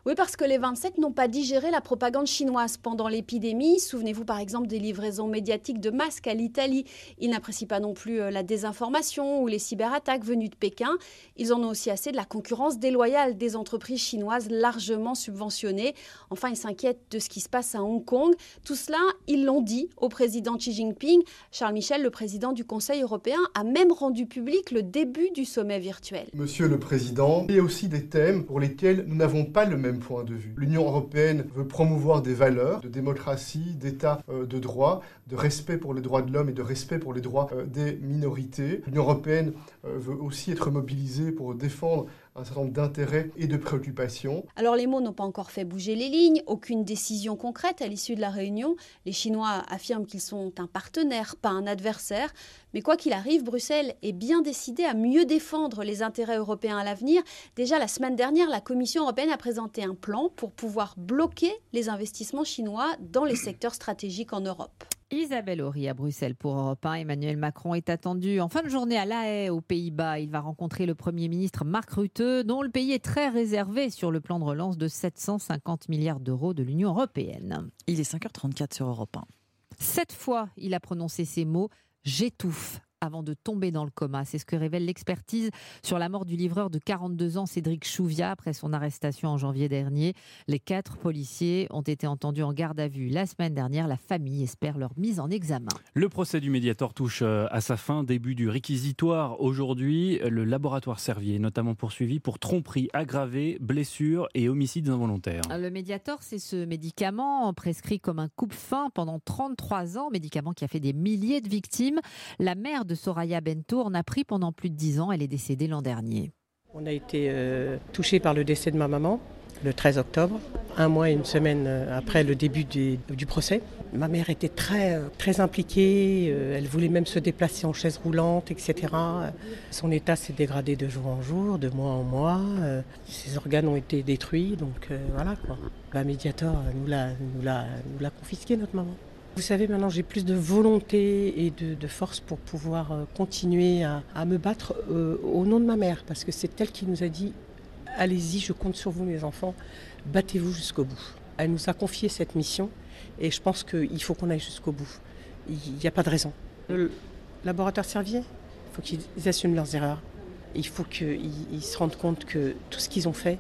Oui, parce que les vingt-sept n'ont pas digéré la propagande chinoise pendant l'épidémie. Souvenez-vous par exemple des livraisons médiatiques de masques à l'Italie. Ils n'apprécient pas non plus la désinformation ou les cyberattaques venues de Pékin. Ils en ont aussi assez de la concurrence déloyale des entreprises chinoises largement subventionnées. Enfin, ils s'inquiètent de ce qui se passe à Hong Kong. Tout cela, ils l'ont dit au président Xi Jinping. Charles Michel, le président du Conseil européen, a même rendu public le début du sommet virtuel. Monsieur le Président, il y a aussi des thèmes pour lesquels nous n'avons pas le même point de vue. L'Union européenne veut promouvoir des valeurs de démocratie, d'état euh, de droit, de respect pour les droits de l'homme et de respect pour les droits euh, des minorités. L'Union européenne euh, veut aussi être mobilisée pour défendre un certain nombre d'intérêts et de préoccupations. Alors les mots n'ont pas encore fait bouger les lignes, aucune décision concrète à l'issue de la réunion. Les Chinois affirment qu'ils sont un partenaire, pas un adversaire. Mais quoi qu'il arrive, Bruxelles est bien décidée à mieux défendre les intérêts européens à l'avenir. Déjà la semaine dernière, la Commission européenne a présenté un plan pour pouvoir bloquer les investissements chinois dans les secteurs stratégiques en Europe. Isabelle Horry à Bruxelles pour Europe un. Emmanuel Macron est attendu en fin de journée à La Haye, aux Pays-Bas. Il va rencontrer le Premier ministre Mark Rutte, dont le pays est très réservé sur le plan de relance de sept cent cinquante milliards d'euros de l'Union européenne. Il est cinq heures trente-quatre sur Europe un. Sept fois, il a prononcé ces mots « j'étouffe ». Avant de tomber dans le coma. C'est ce que révèle l'expertise sur la mort du livreur de quarante-deux ans, Cédric Chouviat, après son arrestation en janvier dernier. Les quatre policiers ont été entendus en garde à vue la semaine dernière. La famille espère leur mise en examen. Le procès du Mediator touche à sa fin. Début du réquisitoire aujourd'hui. Le laboratoire Servier est notamment poursuivi pour tromperie aggravée, blessures et homicides involontaires. Le Mediator, c'est ce médicament prescrit comme un coupe-faim pendant trente-trois ans. Médicament qui a fait des milliers de victimes. La mère de Soraya Bento en a pris pendant plus de dix ans. Elle est décédée l'an dernier. On a été euh, touchés par le décès de ma maman le treize octobre, un mois et une semaine après le début du, du procès. Ma mère était très, très impliquée, euh, elle voulait même se déplacer en chaise roulante, et cetera. Son état s'est dégradé de jour en jour, de mois en mois. Euh, ses organes ont été détruits, donc euh, voilà quoi. La Mediator nous l'a, nous l'a, nous l'a confisqué, notre maman. Vous savez, maintenant j'ai plus de volonté et de, de force pour pouvoir continuer à, à me battre euh, au nom de ma mère, parce que c'est elle qui nous a dit « Allez-y, je compte sur vous mes enfants, battez-vous jusqu'au bout ». Elle nous a confié cette mission et je pense qu'il faut qu'on aille jusqu'au bout. Il n'y a pas de raison. Le laboratoire Servier, il faut qu'ils assument leurs erreurs. Il faut qu'ils ils se rendent compte que tout ce qu'ils ont fait,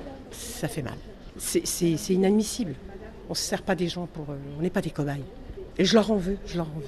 ça fait mal. C'est, c'est, c'est inadmissible. On ne se sert pas des gens pour... On n'est pas des cobayes. Et je leur en veux, je leur en veux.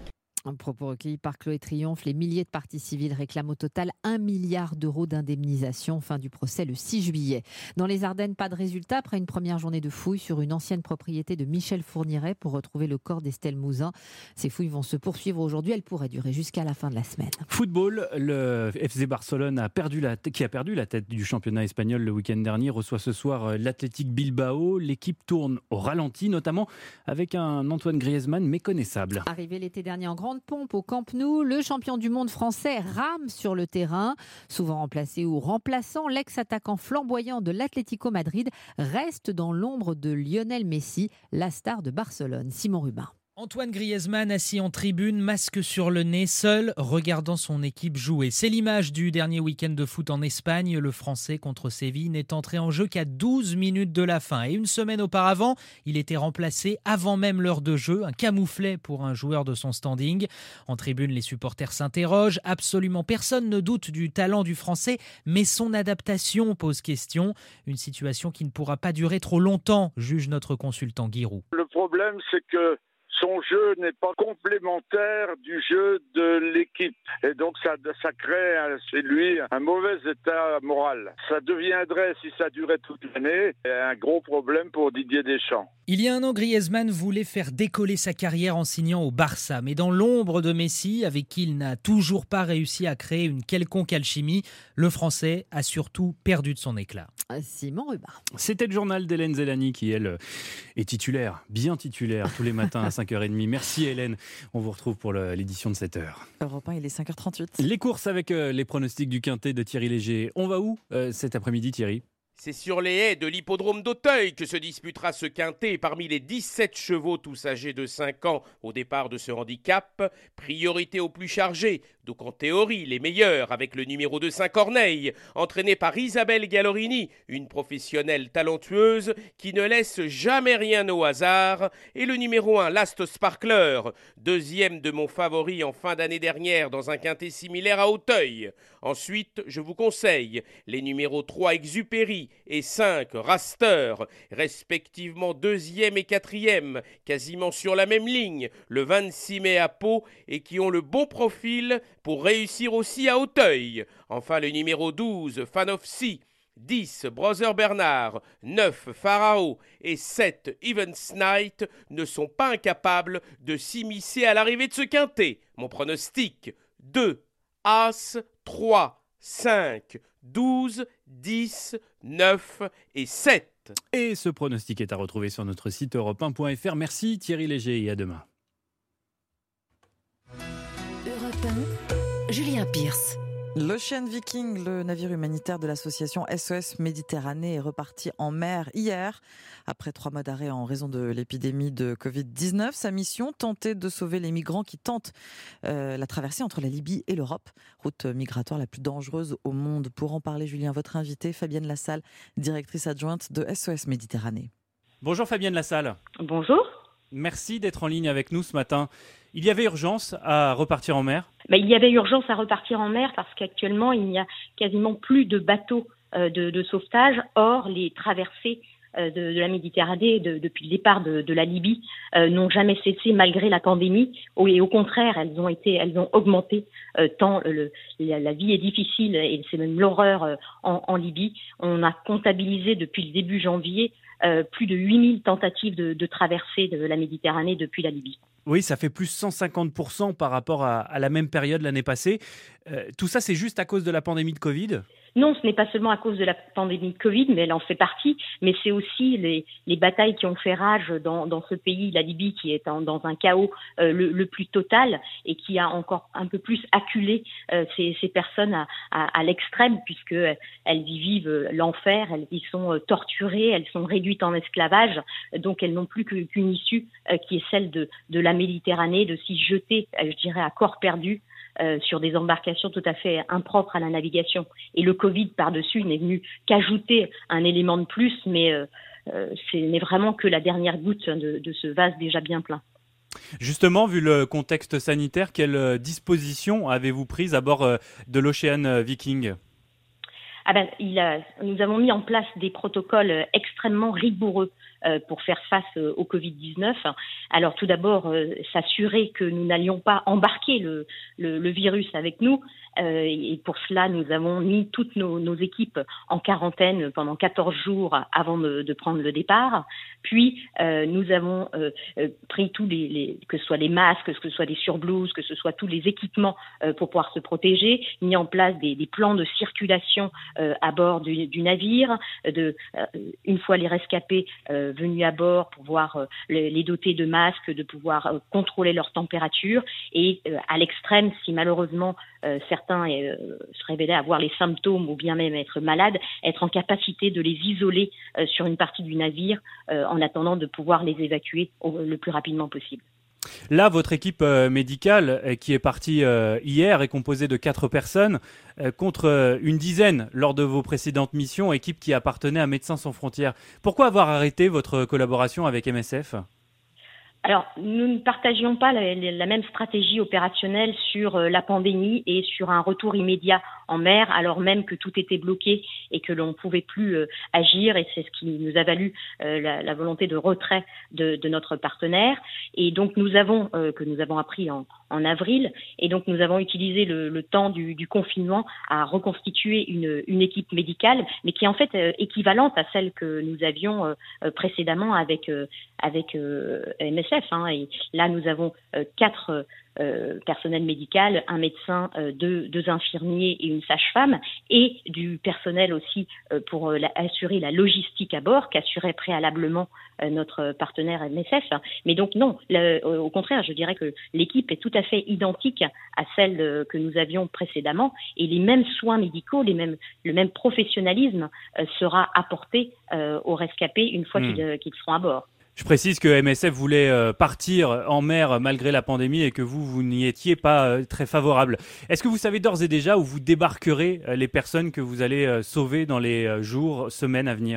Un propos recueilli par Chloé Triomphe. Les milliers de parties civiles réclament au total un milliard d'euros d'indemnisation. Fin du procès le six juillet. Dans les Ardennes, pas de résultat après une première journée de fouilles sur une ancienne propriété de Michel Fourniret pour retrouver le corps d'Estelle Mouzin. Ces fouilles vont se poursuivre aujourd'hui. Elles pourraient durer jusqu'à la fin de la semaine. Football, le F C Barcelone a perdu la t- qui a perdu la tête du championnat espagnol le week-end dernier reçoit ce soir l'Athletic Bilbao. L'équipe tourne au ralenti, notamment avec un Antoine Griezmann méconnaissable. Arrivé l'été dernier en grande pompe au Camp Nou, le champion du monde français rame sur le terrain. Souvent remplacé ou remplaçant, l'ex-attaquant flamboyant de l'Atlético Madrid reste dans l'ombre de Lionel Messi, la star de Barcelone. Simon Rubin. Antoine Griezmann assis en tribune, masque sur le nez, seul, regardant son équipe jouer. C'est l'image du dernier week-end de foot en Espagne. Le Français contre Séville n'est entré en jeu qu'à douze minutes de la fin. Et une semaine auparavant, il était remplacé avant même l'heure de jeu, un camouflet pour un joueur de son standing. En tribune, les supporters s'interrogent. Absolument personne ne doute du talent du Français, mais son adaptation pose question. Une situation qui ne pourra pas durer trop longtemps, juge notre consultant Giroud. Le problème, c'est que son jeu n'est pas complémentaire du jeu de l'équipe. Et donc ça, ça crée chez lui un mauvais état moral. Ça deviendrait, si ça durait toute l'année, un gros problème pour Didier Deschamps. Il y a un an, Griezmann voulait faire décoller sa carrière en signant au Barça. Mais dans l'ombre de Messi, avec qui il n'a toujours pas réussi à créer une quelconque alchimie, le Français a surtout perdu de son éclat. Simon Rubin. C'était le journal d'Hélène Zellani qui, elle, est titulaire, bien titulaire, tous les matins à cinq heures trente. Merci Hélène. On vous retrouve pour le, l'édition de sept heures. Europe un, il est cinq heures trente-huit. Les courses avec euh, les pronostics du Quintet de Thierry Léger. On va où euh, cet après-midi, Thierry ? C'est sur les haies de l'hippodrome d'Auteuil que se disputera ce quintet parmi les dix-sept chevaux tous âgés de cinq ans au départ de ce handicap. Priorité aux plus chargés, donc en théorie les meilleurs avec le numéro deux Saint-Corneille, entraîné par Isabelle Gallorini, une professionnelle talentueuse qui ne laisse jamais rien au hasard, et le numéro un Last Sparkler, deuxième de mon favori en fin d'année dernière dans un quintet similaire à Auteuil. Ensuite, je vous conseille les numéros trois Exupéry et cinq Raster, respectivement deuxième et quatrième, quasiment sur la même ligne, le vingt-six mai à Pau, et qui ont le bon profil pour réussir aussi à Auteuil. Enfin, le numéro douze Fan of Sea, dix Brother Bernard, neuf Pharao et sept Evans Knight ne sont pas incapables de s'immiscer à l'arrivée de ce quintet. Mon pronostic, deux, As, trois, cinq, douze, dix, neuf et sept. Et ce pronostic est à retrouver sur notre site europe un point f r. Merci Thierry Léger et à demain. Europe un, Julien Pierce. L'Ocean Viking, le navire humanitaire de l'association S O S Méditerranée, est reparti en mer hier. Après trois mois d'arrêt en raison de l'épidémie de covid dix-neuf, sa mission, tenter de sauver les migrants qui tentent euh, la traversée entre la Libye et l'Europe, route migratoire la plus dangereuse au monde. Pour en parler, Julien, votre invitée, Fabienne Lassalle, directrice adjointe de S O S Méditerranée. Bonjour Fabienne Lassalle. Bonjour. Merci d'être en ligne avec nous ce matin. Il y avait urgence à repartir en mer ? Ben, il y avait urgence à repartir en mer parce qu'actuellement, il n'y a quasiment plus de bateaux euh, de, de sauvetage. Or, les traversées euh, de, de la Méditerranée de, depuis le départ de, de la Libye euh, n'ont jamais cessé malgré la pandémie. Et au contraire, elles ont été, elles ont augmenté euh, tant le, la, la vie est difficile et c'est même l'horreur euh, en, en Libye. On a comptabilisé depuis le début janvier euh, plus de huit mille tentatives de, de traversée de la Méditerranée depuis la Libye. Oui, ça fait plus cent cinquante pour cent par rapport à, à la même période l'année passée. Euh, tout ça, c'est juste à cause de la pandémie de Covid ? Non, ce n'est pas seulement à cause de la pandémie de Covid, mais elle en fait partie. Mais c'est aussi les, les batailles qui ont fait rage dans, dans ce pays, la Libye, qui est en, dans un chaos euh, le, le plus total et qui a encore un peu plus acculé euh, ces, ces personnes à, à, à l'extrême, puisque elles y vivent l'enfer, elles y sont torturées, elles sont réduites en esclavage. Donc elles n'ont plus qu'une issue euh, qui est celle de, de la Méditerranée, de s'y jeter, euh, je dirais, à corps perdu. Euh, sur des embarcations tout à fait impropres à la navigation. Et le Covid par-dessus n'est venu qu'ajouter un élément de plus, mais euh, euh, ce n'est vraiment que la dernière goutte de, de ce vase déjà bien plein. Justement, vu le contexte sanitaire, quelles dispositions avez-vous prises à bord de l'Ocean Viking ? Ah ben, il a, nous avons mis en place des protocoles extrêmement rigoureux euh, pour faire face euh, au covid dix-neuf. Alors tout d'abord, euh, s'assurer que nous n'allions pas embarquer le, le, le virus avec nous. Euh, et pour cela, nous avons mis toutes nos, nos équipes en quarantaine pendant quatorze jours avant de, de prendre le départ. Puis, euh, nous avons euh, pris tous les, les, que ce soit les masques, que ce soit des surblouses, que ce soit tous les équipements euh, pour pouvoir se protéger, mis en place des, des plans de circulation euh, à bord du, du navire, de, euh, une fois les rescapés euh, venus à bord, pouvoir euh, les, les doter de masques, de pouvoir euh, contrôler leur température et euh, à l'extrême, si malheureusement euh, certains certains euh, se révélaient avoir les symptômes ou bien même être malades, être en capacité de les isoler euh, sur une partie du navire euh, en attendant de pouvoir les évacuer au, le plus rapidement possible. Là, votre équipe euh, médicale euh, qui est partie euh, hier est composée de quatre personnes euh, contre euh, une dizaine lors de vos précédentes missions, équipe qui appartenait à Médecins sans frontières. Pourquoi avoir arrêté votre collaboration avec M S F ? Alors, nous ne partagions pas la, la même stratégie opérationnelle sur la pandémie et sur un retour immédiat en mer, alors même que tout était bloqué et que l'on ne pouvait plus euh, agir. Et c'est ce qui nous a valu euh, la, la volonté de retrait de, de notre partenaire. Et donc, nous avons, euh, que nous avons appris en, en avril, et donc nous avons utilisé le, le temps du, du confinement à reconstituer une, une équipe médicale, mais qui est en fait euh, équivalente à celle que nous avions euh, précédemment avec, euh, avec euh, M S F. F. Hein, et là, nous avons euh, quatre euh, personnels médicaux, un médecin, euh, deux, deux infirmiers et une sage-femme, et du personnel aussi euh, pour euh, la, assurer la logistique à bord, qu'assurait préalablement euh, notre partenaire M S F. Mais donc non, le, au contraire, je dirais que l'équipe est tout à fait identique à celle de, que nous avions précédemment, et les mêmes soins médicaux, les mêmes, le même professionnalisme euh, sera apporté euh, aux rescapés une fois mmh. qu'ils, qu'ils seront à bord. Je précise que M S F voulait partir en mer malgré la pandémie et que vous, vous n'y étiez pas très favorable. Est-ce que vous savez d'ores et déjà où vous débarquerez les personnes que vous allez sauver dans les jours, semaines à venir ?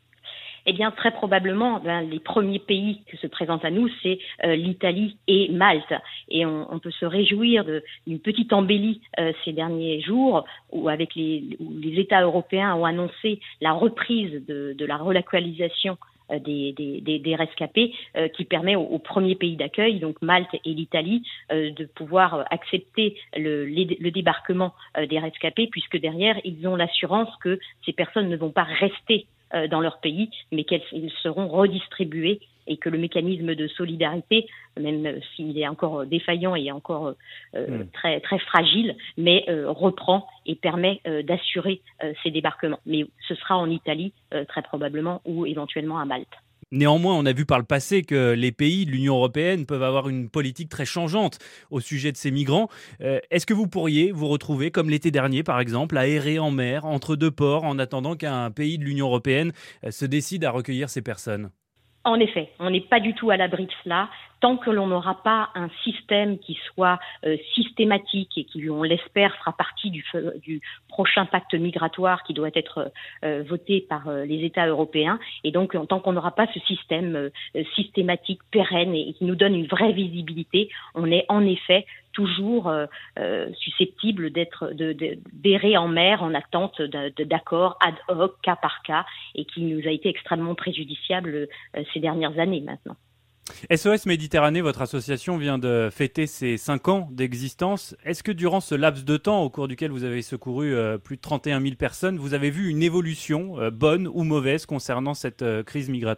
Eh bien, très probablement, ben, les premiers pays qui se présentent à nous, c'est euh, l'Italie et Malte. Et on, on peut se réjouir de, d'une petite embellie euh, ces derniers jours où, avec les, où les États européens ont annoncé la reprise de, de la relocalisation Des, des, des, des rescapés euh, qui permet aux, aux premiers pays d'accueil, donc Malte et l'Italie, euh, de pouvoir accepter le, les, le débarquement euh, des rescapés, puisque derrière, ils ont l'assurance que ces personnes ne vont pas rester euh, dans leur pays, mais qu'ils seront redistribués et que le mécanisme de solidarité, même s'il est encore défaillant et encore euh, mmh. très, très fragile, mais euh, reprend et permet euh, d'assurer euh, ces débarquements. Mais ce sera en Italie, euh, très probablement, ou éventuellement à Malte. Néanmoins, on a vu par le passé que les pays de l'Union européenne peuvent avoir une politique très changeante au sujet de ces migrants. Euh, est-ce que vous pourriez vous retrouver, comme l'été dernier par exemple, à errer en mer, entre deux ports, en attendant qu'un pays de l'Union européenne euh, se décide à recueillir ces personnes ? En effet, on n'est pas du tout à l'abri de cela. Tant que l'on n'aura pas un système qui soit euh, systématique et qui, on l'espère, fera partie du, du prochain pacte migratoire qui doit être euh, voté par euh, les États européens. Et donc, tant qu'on n'aura pas ce système euh, systématique, pérenne et, et qui nous donne une vraie visibilité, on est en effet toujours euh, euh, susceptible d'être de, de, d'errer en mer en attente de, de, d'accords ad hoc, cas par cas, et qui nous a été extrêmement préjudiciable euh, ces dernières années maintenant. S O S Méditerranée, votre association vient de fêter ses cinq ans d'existence. Est-ce que durant ce laps de temps au cours duquel vous avez secouru euh, plus de trente et un mille personnes, vous avez vu une évolution, euh, bonne ou mauvaise, concernant cette euh, crise migratoire ?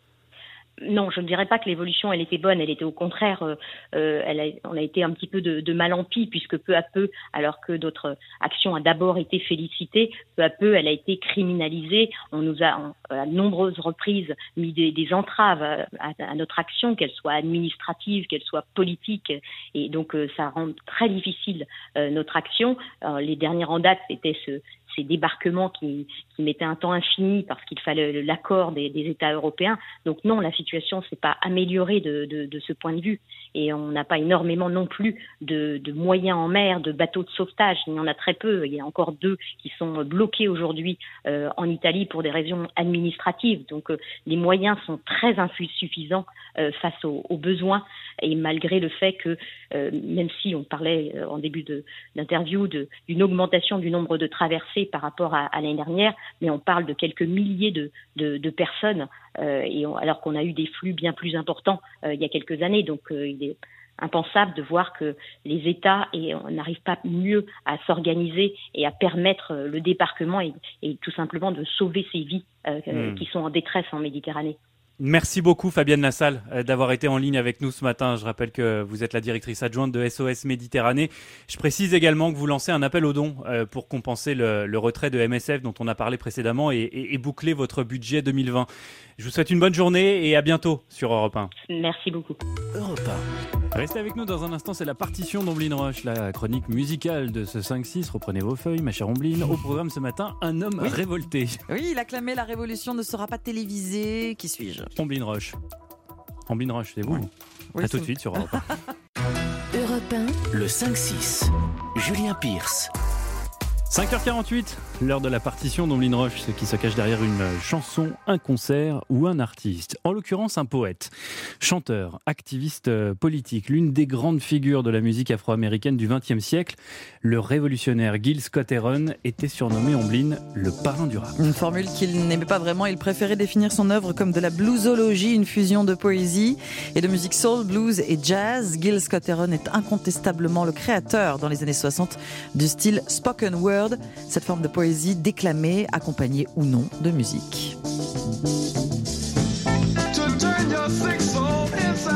Non, je ne dirais pas que l'évolution, elle était bonne. Elle était au contraire, euh, euh, elle a, on a été un petit peu de, de mal en pis, puisque peu à peu, alors que notre action a d'abord été félicitée, peu à peu, elle a été criminalisée. On nous a, en, à de nombreuses reprises, mis des, des entraves à, à, à notre action, qu'elle soit administrative, qu'elle soit politique. Et donc, euh, ça rend très difficile euh, notre action. Alors, les dernières en date, c'était ce... ces débarquements qui, qui mettaient un temps infini parce qu'il fallait l'accord des, des États européens. Donc non, la situation s'est pas améliorée de, de, de ce point de vue. Et on n'a pas énormément non plus de, de moyens en mer, de bateaux de sauvetage. Il y en a très peu. Il y a encore deux qui sont bloqués aujourd'hui euh, en Italie pour des raisons administratives. Donc euh, les moyens sont très insuffisants euh, face aux, aux besoins. Et malgré le fait que, euh, même si on parlait euh, en début de, d'interview de, d'une augmentation du nombre de traversées par rapport à, à l'année dernière, mais on parle de quelques milliers de, de, de personnes, euh, et on, alors qu'on a eu des flux bien plus importants euh, il y a quelques années. Donc euh, il est impensable de voir que les États et, on n'arrive pas mieux à s'organiser et à permettre le débarquement et, et tout simplement de sauver ces vies euh, mmh. qui sont en détresse en Méditerranée. Merci beaucoup Fabienne Lassalle d'avoir été en ligne avec nous ce matin. Je rappelle que vous êtes la directrice adjointe de S O S Méditerranée. Je précise également que vous lancez un appel aux dons pour compenser le, le retrait de M S F dont on a parlé précédemment et, et, et boucler votre budget deux mille vingt. Je vous souhaite une bonne journée et à bientôt sur Europe un. Merci beaucoup. Europe un. Restez avec nous dans un instant, c'est la partition d'Omblin Roche, la chronique musicale de ce cinq six. Reprenez vos feuilles, ma chère Omblin. Au programme ce matin, un homme oui. révolté. Oui, il a clamé la révolution ne sera pas télévisée. Qui suis-je ? Omblin Roche. Omblin Roche, c'est vous. Oui. Oui, à tout de suite sur Europe un. Europe un, le cinq six. Julien Pierce. cinq heures quarante-huit, l'heure de la partition d'Omblin Roche, ce qui se cache derrière une chanson, un concert ou un artiste. En l'occurrence, un poète, chanteur, activiste politique, l'une des grandes figures de la musique afro-américaine du vingtième siècle. Le révolutionnaire Gil Scott-Heron était surnommé Omblin le parrain du rap. Une formule qu'il n'aimait pas vraiment, il préférait définir son œuvre comme de la bluesologie, une fusion de poésie et de musique soul, blues et jazz. Gil Scott-Heron est incontestablement le créateur dans les années soixante du style spoken word, cette forme de poésie déclamée, accompagnée ou non de musique. To turn your sick soul inside.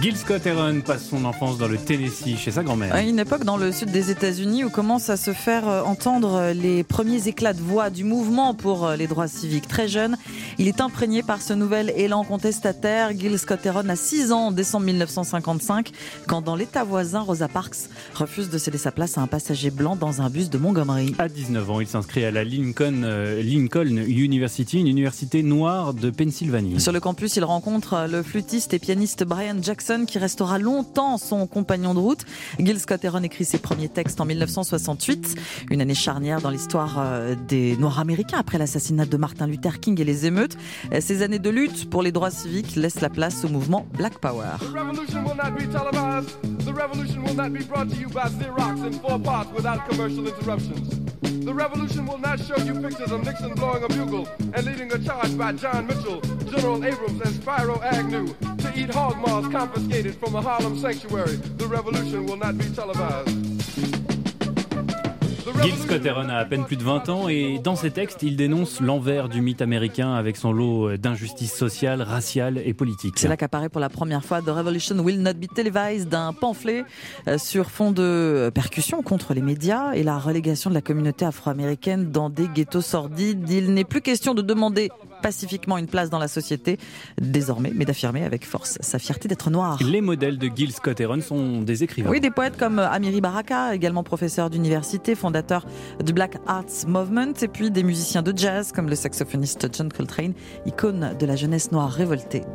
Gil Scott-Heron passe son enfance dans le Tennessee chez sa grand-mère. À une époque dans le sud des États-Unis où commencent à se faire entendre les premiers éclats de voix du mouvement pour les droits civiques. Très jeune, il est imprégné par ce nouvel élan contestataire. Gil Scott-Heron a six ans en décembre mille neuf cent cinquante-cinq quand dans l'état voisin, Rosa Parks refuse de céder sa place à un passager blanc dans un bus de Montgomery. À dix-neuf ans, il s'inscrit à la Lincoln, euh, Lincoln University, une université noire de Pennsylvanie. Sur le campus, il rencontre le flûtiste et pianiste Brian Jackson qui restera longtemps son compagnon de route. Gil Scott-Heron écrit ses premiers textes en mille neuf cent soixante-huit, une année charnière dans l'histoire des Noirs américains après l'assassinat de Martin Luther King et les émeutes. Ces années de lutte pour les droits civiques laissent la place au mouvement Black Power. The revolution will not show you pictures of Nixon blowing a bugle and leading a charge by John Mitchell, General Abrams, and Spyro Agnew to eat hog maws confiscated from a Harlem sanctuary. The revolution will not be televised. Gil Scott-Heron a à peine plus de vingt ans et dans ses textes, il dénonce l'envers du mythe américain avec son lot d'injustices sociales, raciales et politiques. C'est là qu'apparaît pour la première fois The Revolution Will Not Be Televised, d'un pamphlet sur fond de percussion contre les médias et la relégation de la communauté afro-américaine dans des ghettos sordides. Il n'est plus question de demander pacifiquement une place dans la société désormais, mais d'affirmer avec force sa fierté d'être noir. Les modèles de Gil Scott-Heron sont des écrivains. Oui, des poètes comme Amiri Baraka, également professeur d'université, fondateur du Black Arts Movement, et puis des musiciens de jazz comme le saxophoniste John Coltrane, icône de la jeunesse noire révoltée.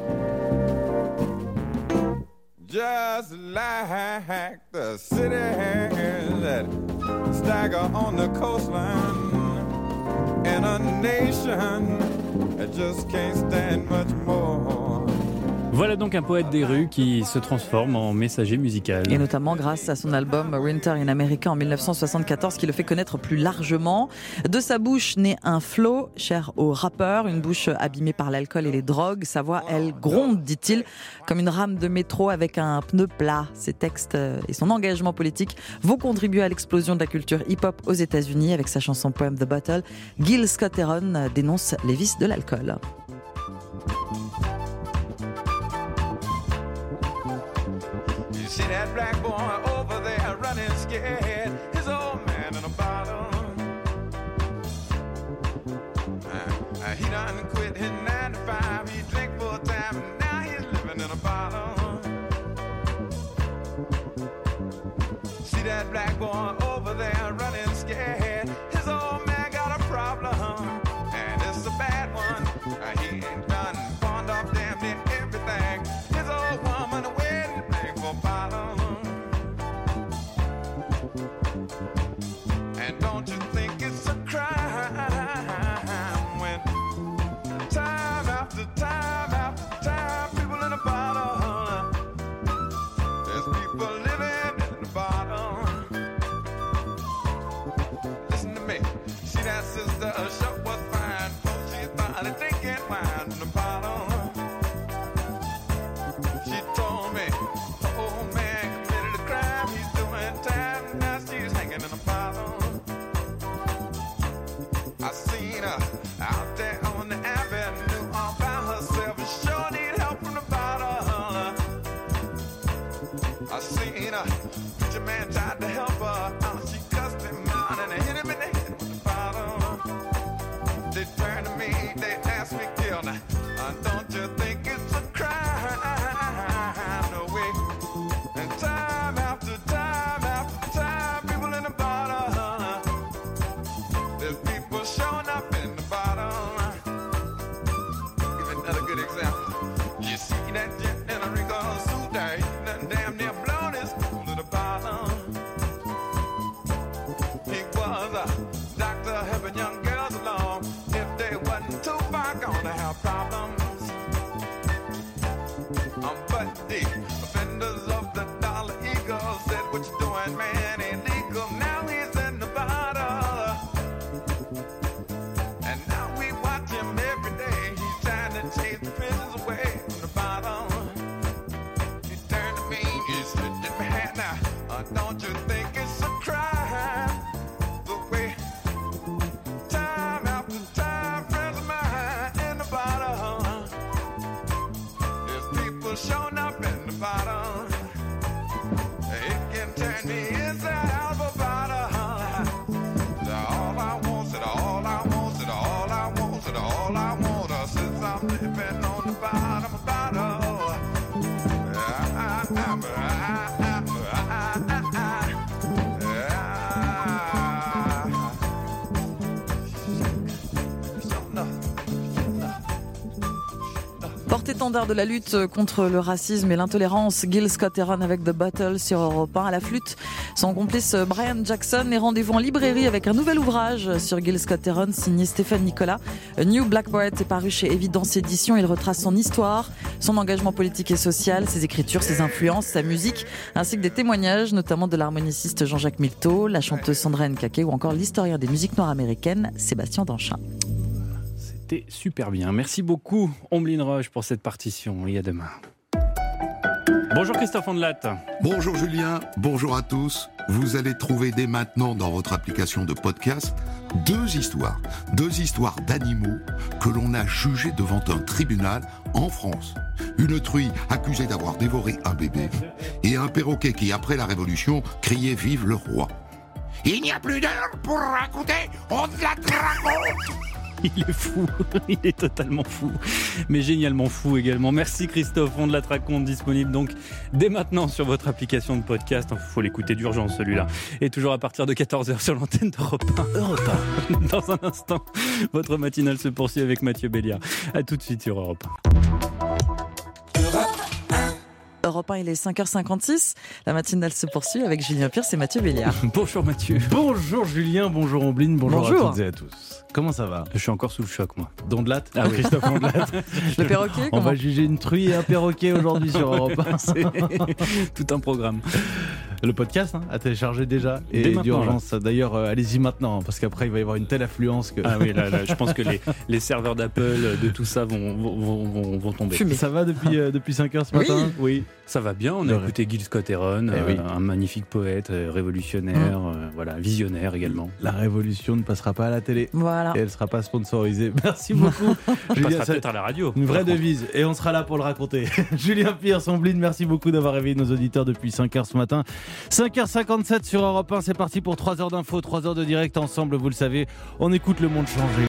Just like the city that stagger on the coastline in a nation that just can't stand much more. Voilà donc un poète des rues qui se transforme en messager musical. Et notamment grâce à son album Winter in America en mille neuf cent soixante-quatorze qui le fait connaître plus largement. De sa bouche naît un flow cher aux rappeurs, une bouche abîmée par l'alcool et les drogues. Sa voix, elle, gronde, dit-il, comme une rame de métro avec un pneu plat. Ses textes et son engagement politique vont contribuer à l'explosion de la culture hip-hop aux États-Unis. Avec sa chanson poème The Bottle, Gil Scott-Heron dénonce les vices de l'alcool. See that black boy over there running scared, his old man in a bottle. Uh, uh, he done quit his nine to five, he drank full time, and now he's living in a bottle. See that black boy over there running scared, his old man got a problem, and it's a bad one. Uh, he ain't done pawned off damn near everything. His old woman waiting for bottom. And don't you think it's a crime when time after time after time people in the bottom, there's people living in the bottom. Listen to me, see that sister, her shirt was fine, folks, she started thinking why all I want since I'm living on the bottom of the bottle. Porte-étendard de la lutte contre le racisme et l'intolérance, Gil Scott-Heron avec The Bottle sur Europe un. À la flûte, son complice Brian Jackson. Et rendez-vous en librairie avec un nouvel ouvrage sur Gil Scott-Heron signé Stéphane Nicolas. A New Black Poet est paru chez Évidence Éditions. Il retrace son histoire, son engagement politique et social, ses écritures, ses influences, sa musique, ainsi que des témoignages, notamment de l'harmoniciste Jean-Jacques Milteau, la chanteuse Sandra Nkake ou encore l'historien des musiques noires américaines Sébastien Danchin. C'était super bien. Merci beaucoup, Omblin Roche, pour cette partition. Et à demain. Bonjour Christophe Ondelat. Bonjour Julien, bonjour à tous. Vous allez trouver dès maintenant dans votre application de podcast deux histoires. Deux histoires d'animaux que l'on a jugés devant un tribunal en France. Une truie accusée d'avoir dévoré un bébé et un perroquet qui, après la Révolution, criait « Vive le roi ». Il n'y a plus d'heure pour raconter, on la raconte. Il est fou, il est totalement fou, mais génialement fou également. Merci Christophe, on de la raconte, disponible donc dès maintenant sur votre application de podcast. Il faut l'écouter d'urgence celui-là. Et toujours à partir de quatorze heures sur l'antenne d'Europe un. Europe un. Dans un instant, votre matinale se poursuit avec Mathieu Béliard. A tout de suite sur Europe un. Europe un, il est cinq heures cinquante-six. La matinale se poursuit avec Julien Pierce et Mathieu Béliard. Bonjour Mathieu. Bonjour Julien, bonjour Omblin, bonjour, bonjour à toutes et à tous. Comment ça va ? Je suis encore sous le choc, moi. Dondelat, ah oui. Christophe Ondelat. Le perroquet. On va juger une truie et un perroquet aujourd'hui sur Europe un. C'est tout un programme. Le podcast hein, à télécharger déjà et d'urgence. D'ailleurs, euh, allez-y maintenant parce qu'après il va y avoir une telle affluence que. Ah oui, là, là je pense que les, les serveurs d'Apple de tout ça vont, vont, vont, vont tomber. Fumer. Ça va depuis, euh, depuis cinq heures ce oui. matin ? Oui, ça va bien. On a écouté Gil Scott-Heron, eh euh, oui. un magnifique poète, euh, révolutionnaire, mmh. euh, voilà, visionnaire également. La révolution ne passera pas à la télé. Voilà. Et elle ne sera pas sponsorisée. Merci beaucoup. Julien, passera peut-être à la radio. Une vraie devise. Et on sera là pour le raconter. Julien Pierce, Omblin, merci beaucoup d'avoir réveillé nos auditeurs depuis cinq heures ce matin. cinq heures cinquante-sept sur Europe un, c'est parti pour trois heures d'infos, trois heures de direct ensemble, vous le savez. On écoute le monde changer.